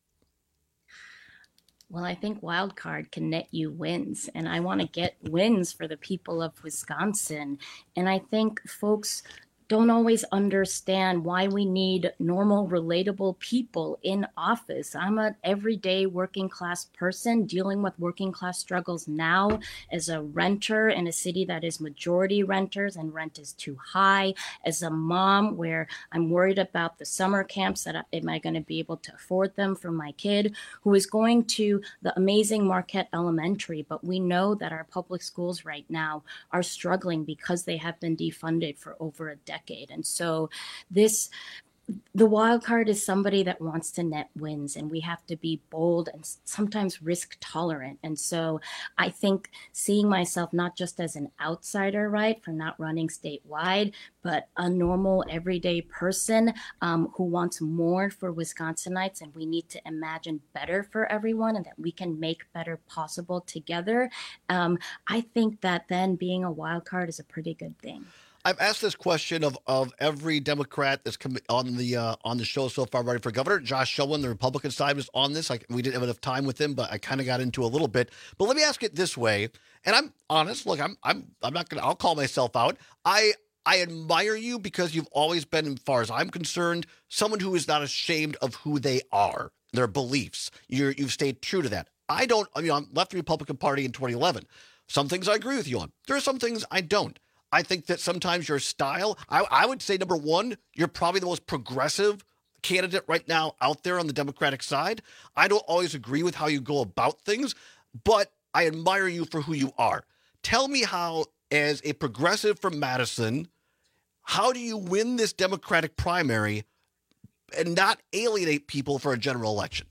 Well, I think wildcard can net you wins, and I want to get wins for the people of Wisconsin. And I think folks don't always understand why we need normal, relatable people in office. I'm an everyday working class person dealing with working class struggles now as a renter in a city that is majority renters and rent is too high, as a mom where I'm worried about the summer camps that I, am I going to be able to afford them for my kid who is going to the amazing Marquette Elementary. But we know that our public schools right now are struggling because they have been defunded for over a decade. And so this, the wild card is somebody that wants to net wins, and we have to be bold and sometimes risk tolerant. And so I think seeing myself not just as an outsider, right, for not running statewide, but a normal everyday person um, who wants more for Wisconsinites, and we need to imagine better for everyone and that we can make better possible together. Um, I think that then being a wild card is a pretty good thing. I've asked this question of, of every Democrat that's come on the uh, on the show so far running for governor. Josh Schoen, the Republican side, was on this. I, we didn't have enough time with him, but I kind of got into a little bit. But let me ask it this way, and I'm honest. Look, I'm I'm I'm not gonna. I'll call myself out. I I admire you because you've always been, as far as I'm concerned, someone who is not ashamed of who they are, their beliefs. You're you've stayed true to that. I don't. I mean, I left the Republican Party in twenty eleven. Some things I agree with you on. There are some things I don't. I think that sometimes your style, I, I would say, number one, you're probably the most progressive candidate right now out there on the Democratic side. I don't always agree with how you go about things, but I admire you for who you are. Tell me how, as a progressive from Madison, how do you win this Democratic primary and not alienate people for a general election?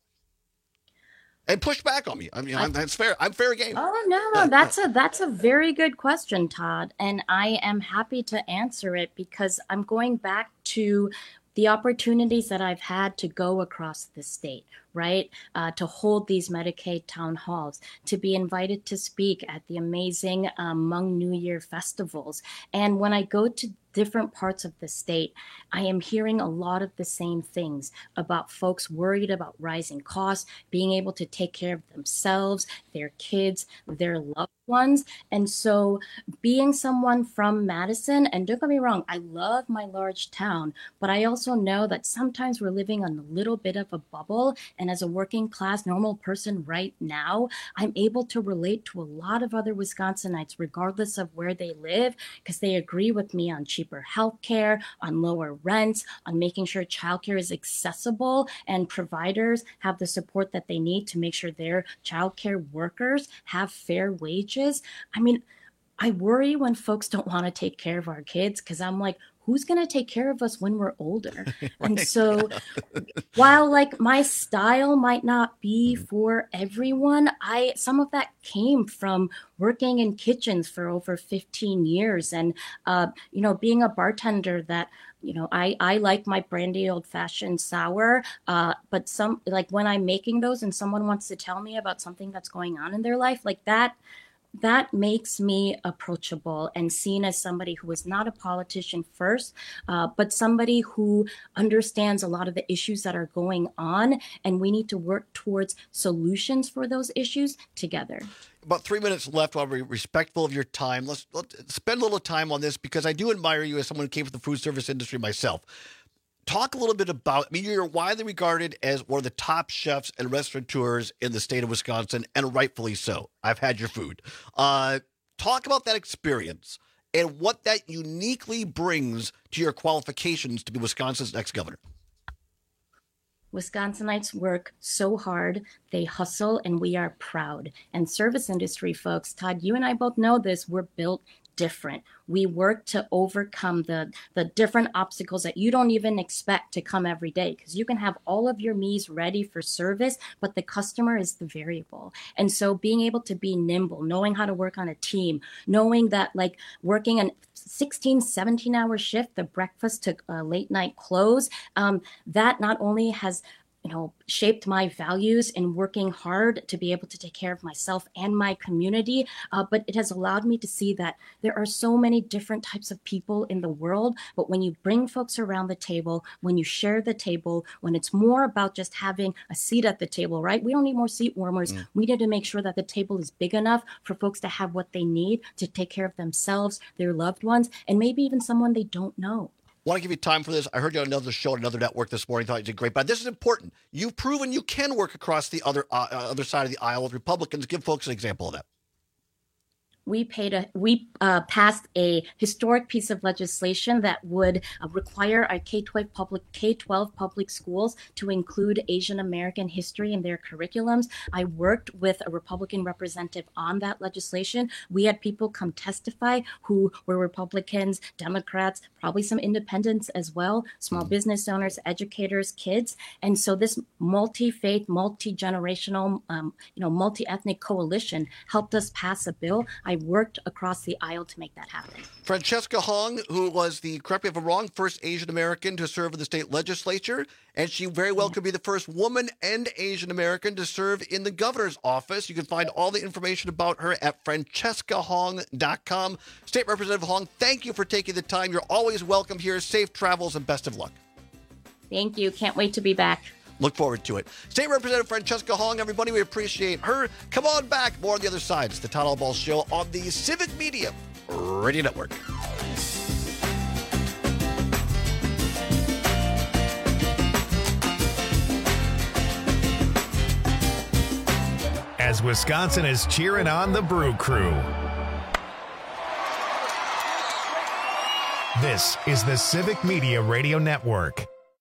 And push back on me. I mean, I, I'm, that's fair. I'm fair game. Oh no, no, that's a that's a very good question, Todd, and I am happy to answer it because I'm going back to the opportunities that I've had to go across the state, right? Uh, to hold these Medicaid town halls, to be invited to speak at the amazing um, Hmong New Year festivals. And when I go to different parts of the state, I am hearing a lot of the same things about folks worried about rising costs, being able to take care of themselves, their kids, their loved ones. And so being someone from Madison, and don't get me wrong, I love my large town, but I also know that sometimes we're living on a little bit of a bubble. And as a working class normal person right now, I'm able to relate to a lot of other Wisconsinites, regardless of where they live, because they agree with me on cheaper healthcare, on lower rents, on making sure childcare is accessible and providers have the support that they need to make sure their childcare workers have fair wages. I mean, I worry when folks don't want to take care of our kids because I'm like, who's going to take care of us when we're older? Right. And so while like my style might not be for everyone, I some of that came from working in kitchens for over fifteen years and, uh, you know, being a bartender that, you know, I, I like my brandy old fashioned sour, uh, but some like when I'm making those and someone wants to tell me about something that's going on in their life like that, that makes me approachable and seen as somebody who is not a politician first, uh, but somebody who understands a lot of the issues that are going on, and we need to work towards solutions for those issues together. About three minutes left. I'll be respectful of your time. Let's, let's spend a little time on this because I do admire you as someone who came from the food service industry myself. Talk a little bit about, I mean, you're widely regarded as one of the top chefs and restaurateurs in the state of Wisconsin, and rightfully so. I've had your food. Uh, talk about that experience and what that uniquely brings to your qualifications to be Wisconsin's next governor. Wisconsinites work so hard, they hustle, and we are proud. And service industry folks, Todd, you and I both know this, we're built different. We work to overcome the, the different obstacles that you don't even expect to come every day, because you can have all of your meals ready for service, but the customer is the variable. And so being able to be nimble, knowing how to work on a team, knowing that like working an sixteen, seventeen hour shift, the breakfast to uh, late night close, um, that not only has you know, shaped my values in working hard to be able to take care of myself and my community. Uh, but it has allowed me to see that there are so many different types of people in the world. But when you bring folks around the table, when you share the table, when it's more about just having a seat at the table, right? We don't need more seat warmers. Mm. We need to make sure that the table is big enough for folks to have what they need to take care of themselves, their loved ones, and maybe even someone they don't know. I want to give you time for this. I heard you on another show on another network this morning. Thought you did great. But this is important. You've proven you can work across the other uh, other side of the aisle with Republicans. Give folks an example of that. We paid a we uh, passed a historic piece of legislation that would uh, require our K twelve public K twelve public schools to include Asian American history in their curriculums. I worked with a Republican representative on that legislation. We had people come testify who were Republicans, Democrats, probably some independents as well, small mm-hmm. business owners, educators, kids. And so this multi-faith, multi-generational, um, you know, multi-ethnic coalition helped us pass a bill. I worked across the aisle to make that happen. Francesca Hong, who was the, correct me if I'm wrong, first Asian American to serve in the state legislature, and she very well could be the first woman and Asian American to serve in the governor's office. You can find all the information about her at francesca hong dot com. State Representative Hong, thank you for taking the time. You're always welcome here. Safe travels and best of luck. Thank you. Can't wait to be back. Look forward to it. State Representative Francesca Hong, everybody, we appreciate her. Come on back. More on the other side. It's the Todd Albaugh Show on the Civic Media Radio Network. As Wisconsin is cheering on the Brew Crew. This is the Civic Media Radio Network.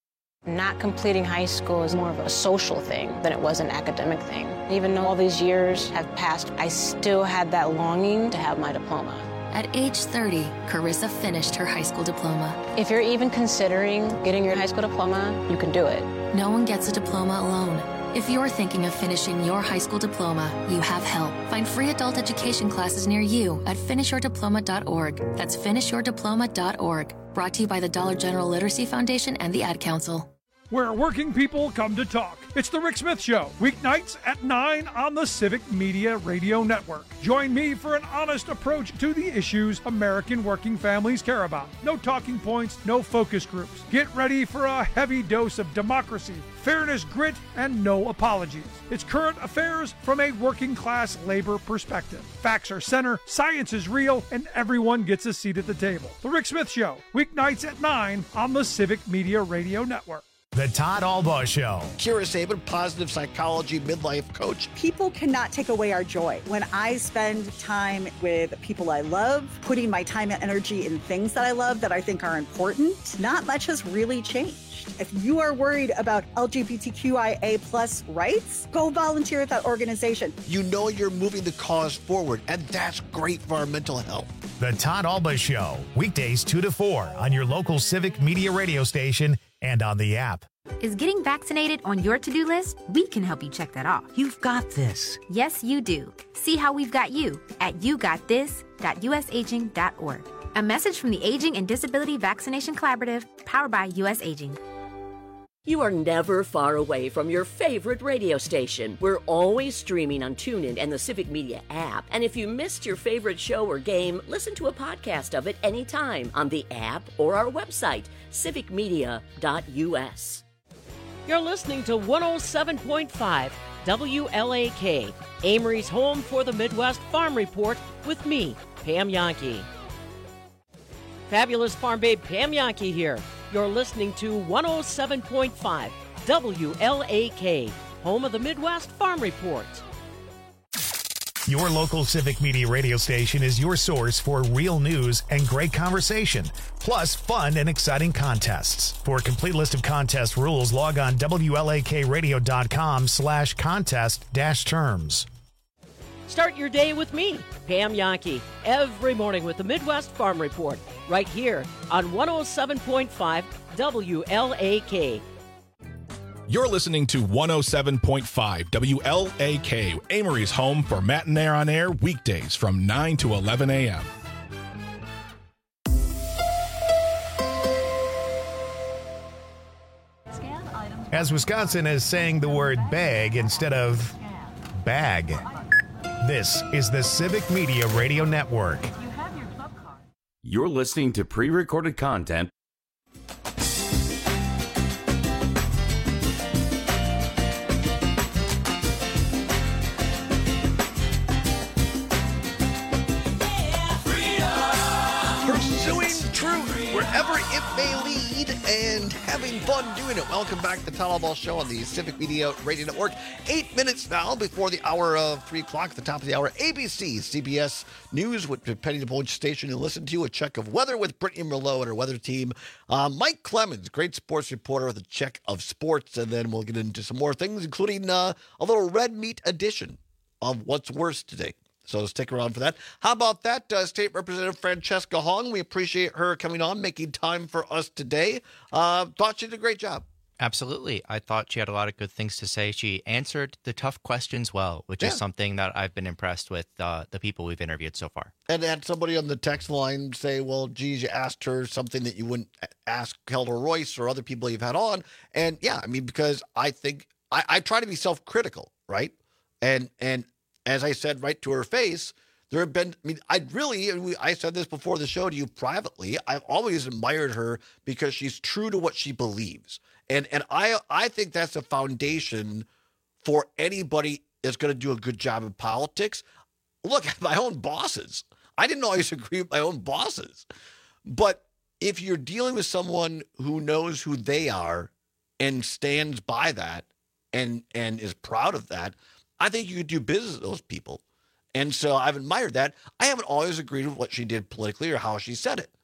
Not completing high school is more of a social thing than it was an academic thing. Even though all these years have passed, I still had that longing to have my diploma. At age thirty, Carissa finished her high school diploma. If you're even considering getting your high school diploma, you can do it. No one gets a diploma alone. If you're thinking of finishing your high school diploma, you have help. Find free adult education classes near you at finish your diploma dot org. That's finish your diploma dot org. Brought to you by the Dollar General Literacy Foundation and the Ad Council. Where working people come to talk. It's the Rick Smith Show, weeknights at nine on the Civic Media Radio Network. Join me for an honest approach to the issues American working families care about. No talking points, no focus groups. Get ready for a heavy dose of democracy, fairness, grit, and no apologies. It's current affairs from a working class labor perspective. Facts are center, science is real, and everyone gets a seat at the table. The Rick Smith Show, weeknights at nine on the Civic Media Radio Network. The Todd Albaugh Show. Kira Sabin, positive psychology midlife coach. People cannot take away our joy. When I spend time with people I love, putting my time and energy in things that I love that I think are important, not much has really changed. If you are worried about L G B T Q I A plus rights, go volunteer at that organization. You know you're moving the cause forward, and that's great for our mental health. The Todd Albaugh Show, weekdays two to four on your local Civic Media radio station and on the app. Is getting vaccinated on your to-do list? We can help you check that off. You've got this. Yes, you do. See how we've got you at you got this dot u s aging dot org. A message from the Aging and Disability Vaccination Collaborative, powered by U S Aging. You are never far away from your favorite radio station. We're always streaming on TuneIn and the Civic Media app. And if you missed your favorite show or game, listen to a podcast of it anytime on the app or our website, civic media dot u s. You're listening to one oh seven point five W L A K, Amory's home for the Midwest Farm Report with me, Pam Yankee. Fabulous farm babe Pam Yankee here. You're listening to one oh seven point five W L A K, home of the Midwest Farm Report. Your local Civic Media radio station is your source for real news and great conversation, plus fun and exciting contests. For a complete list of contest rules, log on W L A K radio dot com slash contest dash terms. Start your day with me, Pam Yankee, every morning with the Midwest Farm Report, right here on one oh seven point five W L A K. You're listening to one oh seven point five W L A K, Amory's home for Matinee on Air, weekdays from nine to eleven a.m. As Wisconsin is saying the word bag instead of bag. This is the Civic Media Radio Network. You're listening to pre-recorded content. Pursuing truth wherever it may lead and having fun doing it. Welcome back to the Todd Albaugh Show on the Civic Media Radio Network. Eight minutes now before the hour of three o'clock, at the top of the hour, A B C, C B S News, with depending upon which station you listen to, a check of weather with Brittany Merlot and her weather team. Uh, Mike Clemens, great sports reporter with a check of sports, and then we'll get into some more things, including uh, a little red meat edition of What's Worse today. So stick around for that. How about that, uh, State Representative Francesca Hong? We appreciate her coming on, making time for us today. Uh, thought she did a great job. Absolutely. I thought she had a lot of good things to say. She answered the tough questions well, which Yeah. is something that I've been impressed with uh, the people we've interviewed so far. And had somebody on the text line say, well, geez, you asked her something that you wouldn't ask Helder Royce or other people you've had on. And yeah, I mean, because I think I, I try to be self-critical, right? And, and, as I said right to her face, there have been, I mean, I'd really, I said this before the show to you privately, I've always admired her because she's true to what she believes. And and I I think that's a foundation for anybody that's going to do a good job in politics. Look at my own bosses. I didn't always agree with my own bosses. But if you're dealing with someone who knows who they are and stands by that and and is proud of that, I think you could do business with those people. And so I've admired that. I haven't always agreed with what she did politically or how she said it.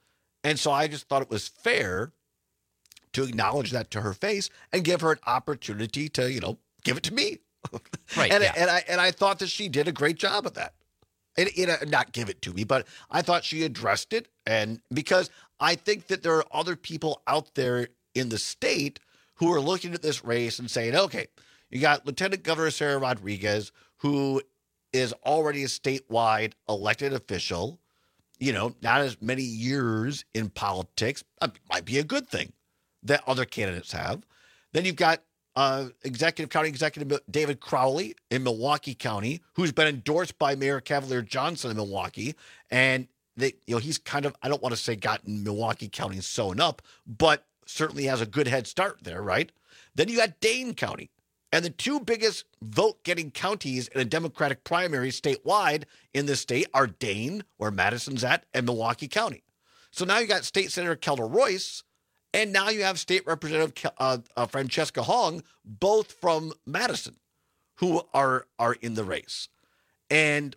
And so I just thought it was fair to acknowledge that to her face and give her an opportunity to, you know, give it to me. Right. and, yeah. and I and I thought that she did a great job of that. And, and not give it to me, but I thought she addressed it. And because I think that there are other people out there in the state who are looking at this race and saying, okay, you got Lieutenant Governor Sarah Rodriguez, who is already a statewide elected official, you know, not as many years in politics. It might be a good thing that other candidates have. Then you've got uh, Executive County Executive David Crowley in Milwaukee County, who's been endorsed by Mayor Cavalier Johnson in Milwaukee. And they, you know, he's kind of, I don't want to say gotten Milwaukee County sewn up, but certainly has a good head start there, right? Then you got Dane County. And the two biggest vote-getting counties in a Democratic primary statewide in this state are Dane, where Madison's at, and Milwaukee County. So now you got State Senator Kelda Royce, and now you have State Representative uh, uh, Francesca Hong, both from Madison, who are are in the race. And,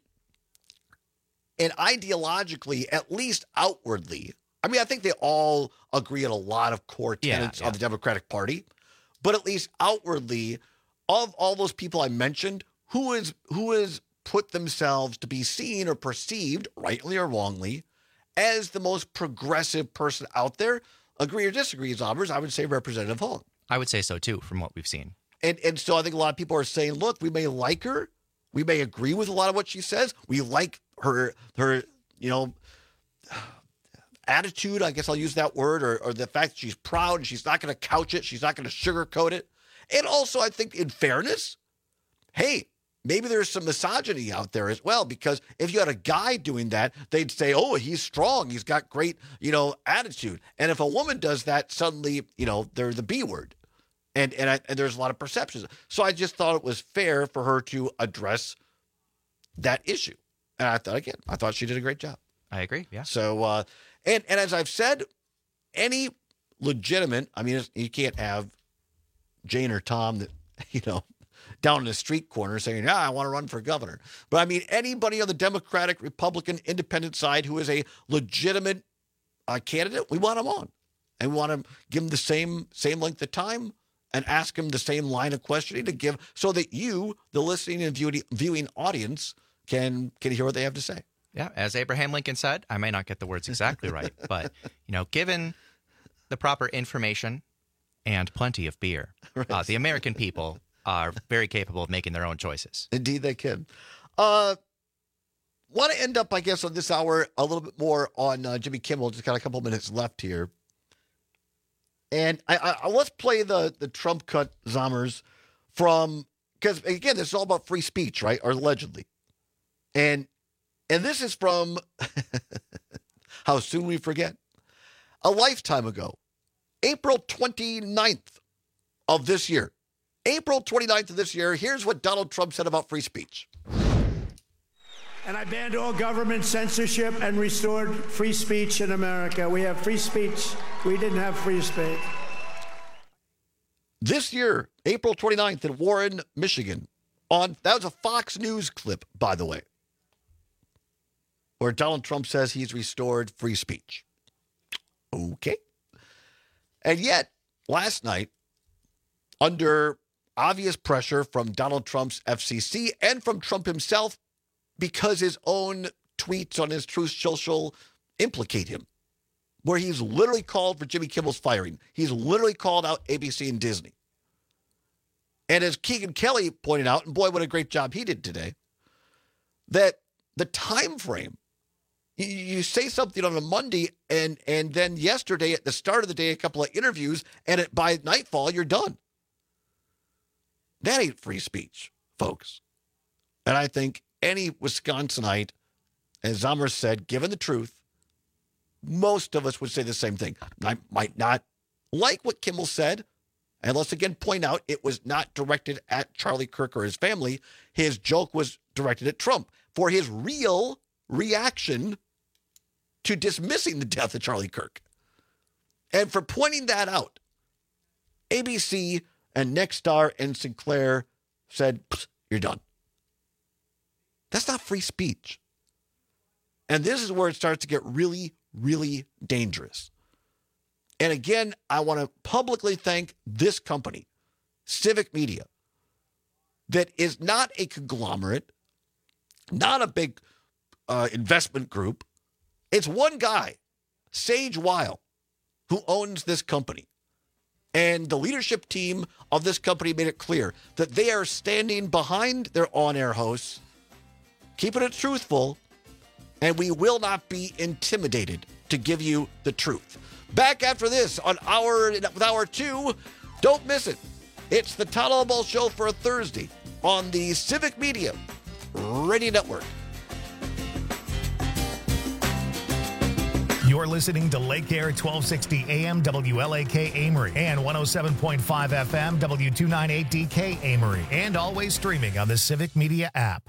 and ideologically, at least outwardly, I mean, I think they all agree on a lot of core tenets yeah, yeah. of the Democratic Party, but at least outwardly, of all those people I mentioned, who is who has put themselves to be seen or perceived, rightly or wrongly, as the most progressive person out there, agree or disagree, Zombers, I would say Representative Hong. I would say so, too, from what we've seen. And and so I think a lot of people are saying, look, we may like her. We may agree with a lot of what she says. We like her, her you know, attitude, I guess I'll use that word, or, or the fact that she's proud and she's not going to couch it. She's not going to sugarcoat it. And also, I think in fairness, hey, maybe there's some misogyny out there as well, because if you had a guy doing that, they'd say, oh, he's strong. He's got great, you know, attitude. And if a woman does that, suddenly, you know, they're the B word. And and, I, and there's a lot of perceptions. So I just thought it was fair for her to address that issue. And I thought, again, I thought she did a great job. I agree, yeah. So, uh, and, and as I've said, any legitimate, I mean, you can't have Jane or Tom that, you know, down in the street corner saying, yeah, I want to run for governor. But I mean, anybody on the Democratic, Republican, independent side who is a legitimate uh, candidate, we want them on. And we want to give them the same, same length of time and ask them the same line of questioning to give so that you, the listening and viewing, viewing audience, can, can hear what they have to say. Yeah, as Abraham Lincoln said, I may not get the words exactly right, but, you know, given the proper information and plenty of beer, right. uh, the American people are very capable of making their own choices. Indeed, they can. Uh, want to end up, I guess, on this hour a little bit more on uh, Jimmy Kimmel. Just got a couple minutes left here. And I, I, let's play the, the Trump cut, Zommers, from, because, again, this is all about free speech, right, or allegedly. And and this is from, how soon we forget, a lifetime ago, April twenty-ninth of this year. April twenty-ninth of this year, here's what Donald Trump said about free speech. And I banned all government censorship and restored free speech in America. We have free speech. We didn't have free speech. This year, April twenty-ninth in Warren, Michigan, on that was a Fox News clip, by the way, where Donald Trump says he's restored free speech. Okay. And yet, last night, under obvious pressure from Donald Trump's F C C and from Trump himself, because his own tweets on his Truth Social implicate him, where he's literally called for Jimmy Kimmel's firing. He's literally called out A B C and Disney. And as Keegan Kelly pointed out, and boy, what a great job he did today, that the time frame, you, you say something on a Monday, and and then yesterday at the start of the day, a couple of interviews, and it, by nightfall, you're done. That ain't free speech, folks. And I think any Wisconsinite, as Zommers said, given the truth, most of us would say the same thing. I might not like what Kimmel said, and let's again point out it was not directed at Charlie Kirk or his family. His joke was directed at Trump for his real reaction to dismissing the death of Charlie Kirk. And for pointing that out, A B C and Nexstar and Sinclair said, you're done. That's not free speech. And this is where it starts to get really, really dangerous. And again, I want to publicly thank this company, Civic Media, that is not a conglomerate, not a big uh, investment group. It's one guy, Sage Weil, who owns this company. And the leadership team of this company made it clear that they are standing behind their on-air hosts, keeping it truthful, and we will not be intimidated to give you the truth. Back after this on hour, with hour two, don't miss it. It's the Tyler Ball Show for a Thursday on the Civic Media Radio Network. You're listening to Lake Air twelve sixty A M W L A K Amory and one oh seven point five F M W two ninety-eight D K Amory, and always streaming on the Civic Media app.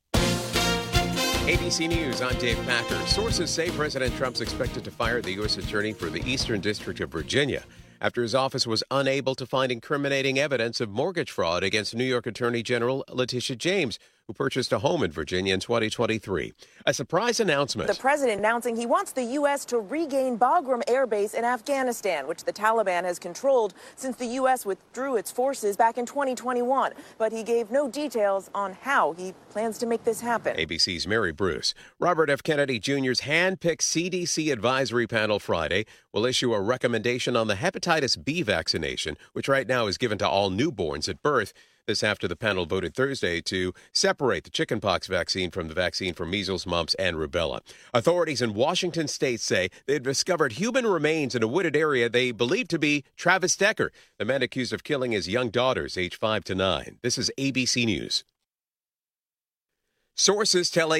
A B C News, I'm Dave Packer. Sources say President Trump's expected to fire the U S attorney for the Eastern District of Virginia after his office was unable to find incriminating evidence of mortgage fraud against New York Attorney General Letitia James, who purchased a home in Virginia in twenty twenty-three. A surprise announcement. The president announcing he wants the U S to regain Bagram Air Base in Afghanistan, which the Taliban has controlled since the U S withdrew its forces back in twenty twenty-one. But he gave no details on how he plans to make this happen. A B C's Mary Bruce. Robert F. Kennedy Junior's hand-picked C D C advisory panel Friday will issue a recommendation on the hepatitis B vaccination, which right now is given to all newborns at birth. This after the panel voted Thursday to separate the chickenpox vaccine from the vaccine for measles, mumps, and rubella. Authorities in Washington state say they've discovered human remains in a wooded area they believe to be Travis Decker, the man accused of killing his young daughters, aged five to nine. This is A B C News. Sources tell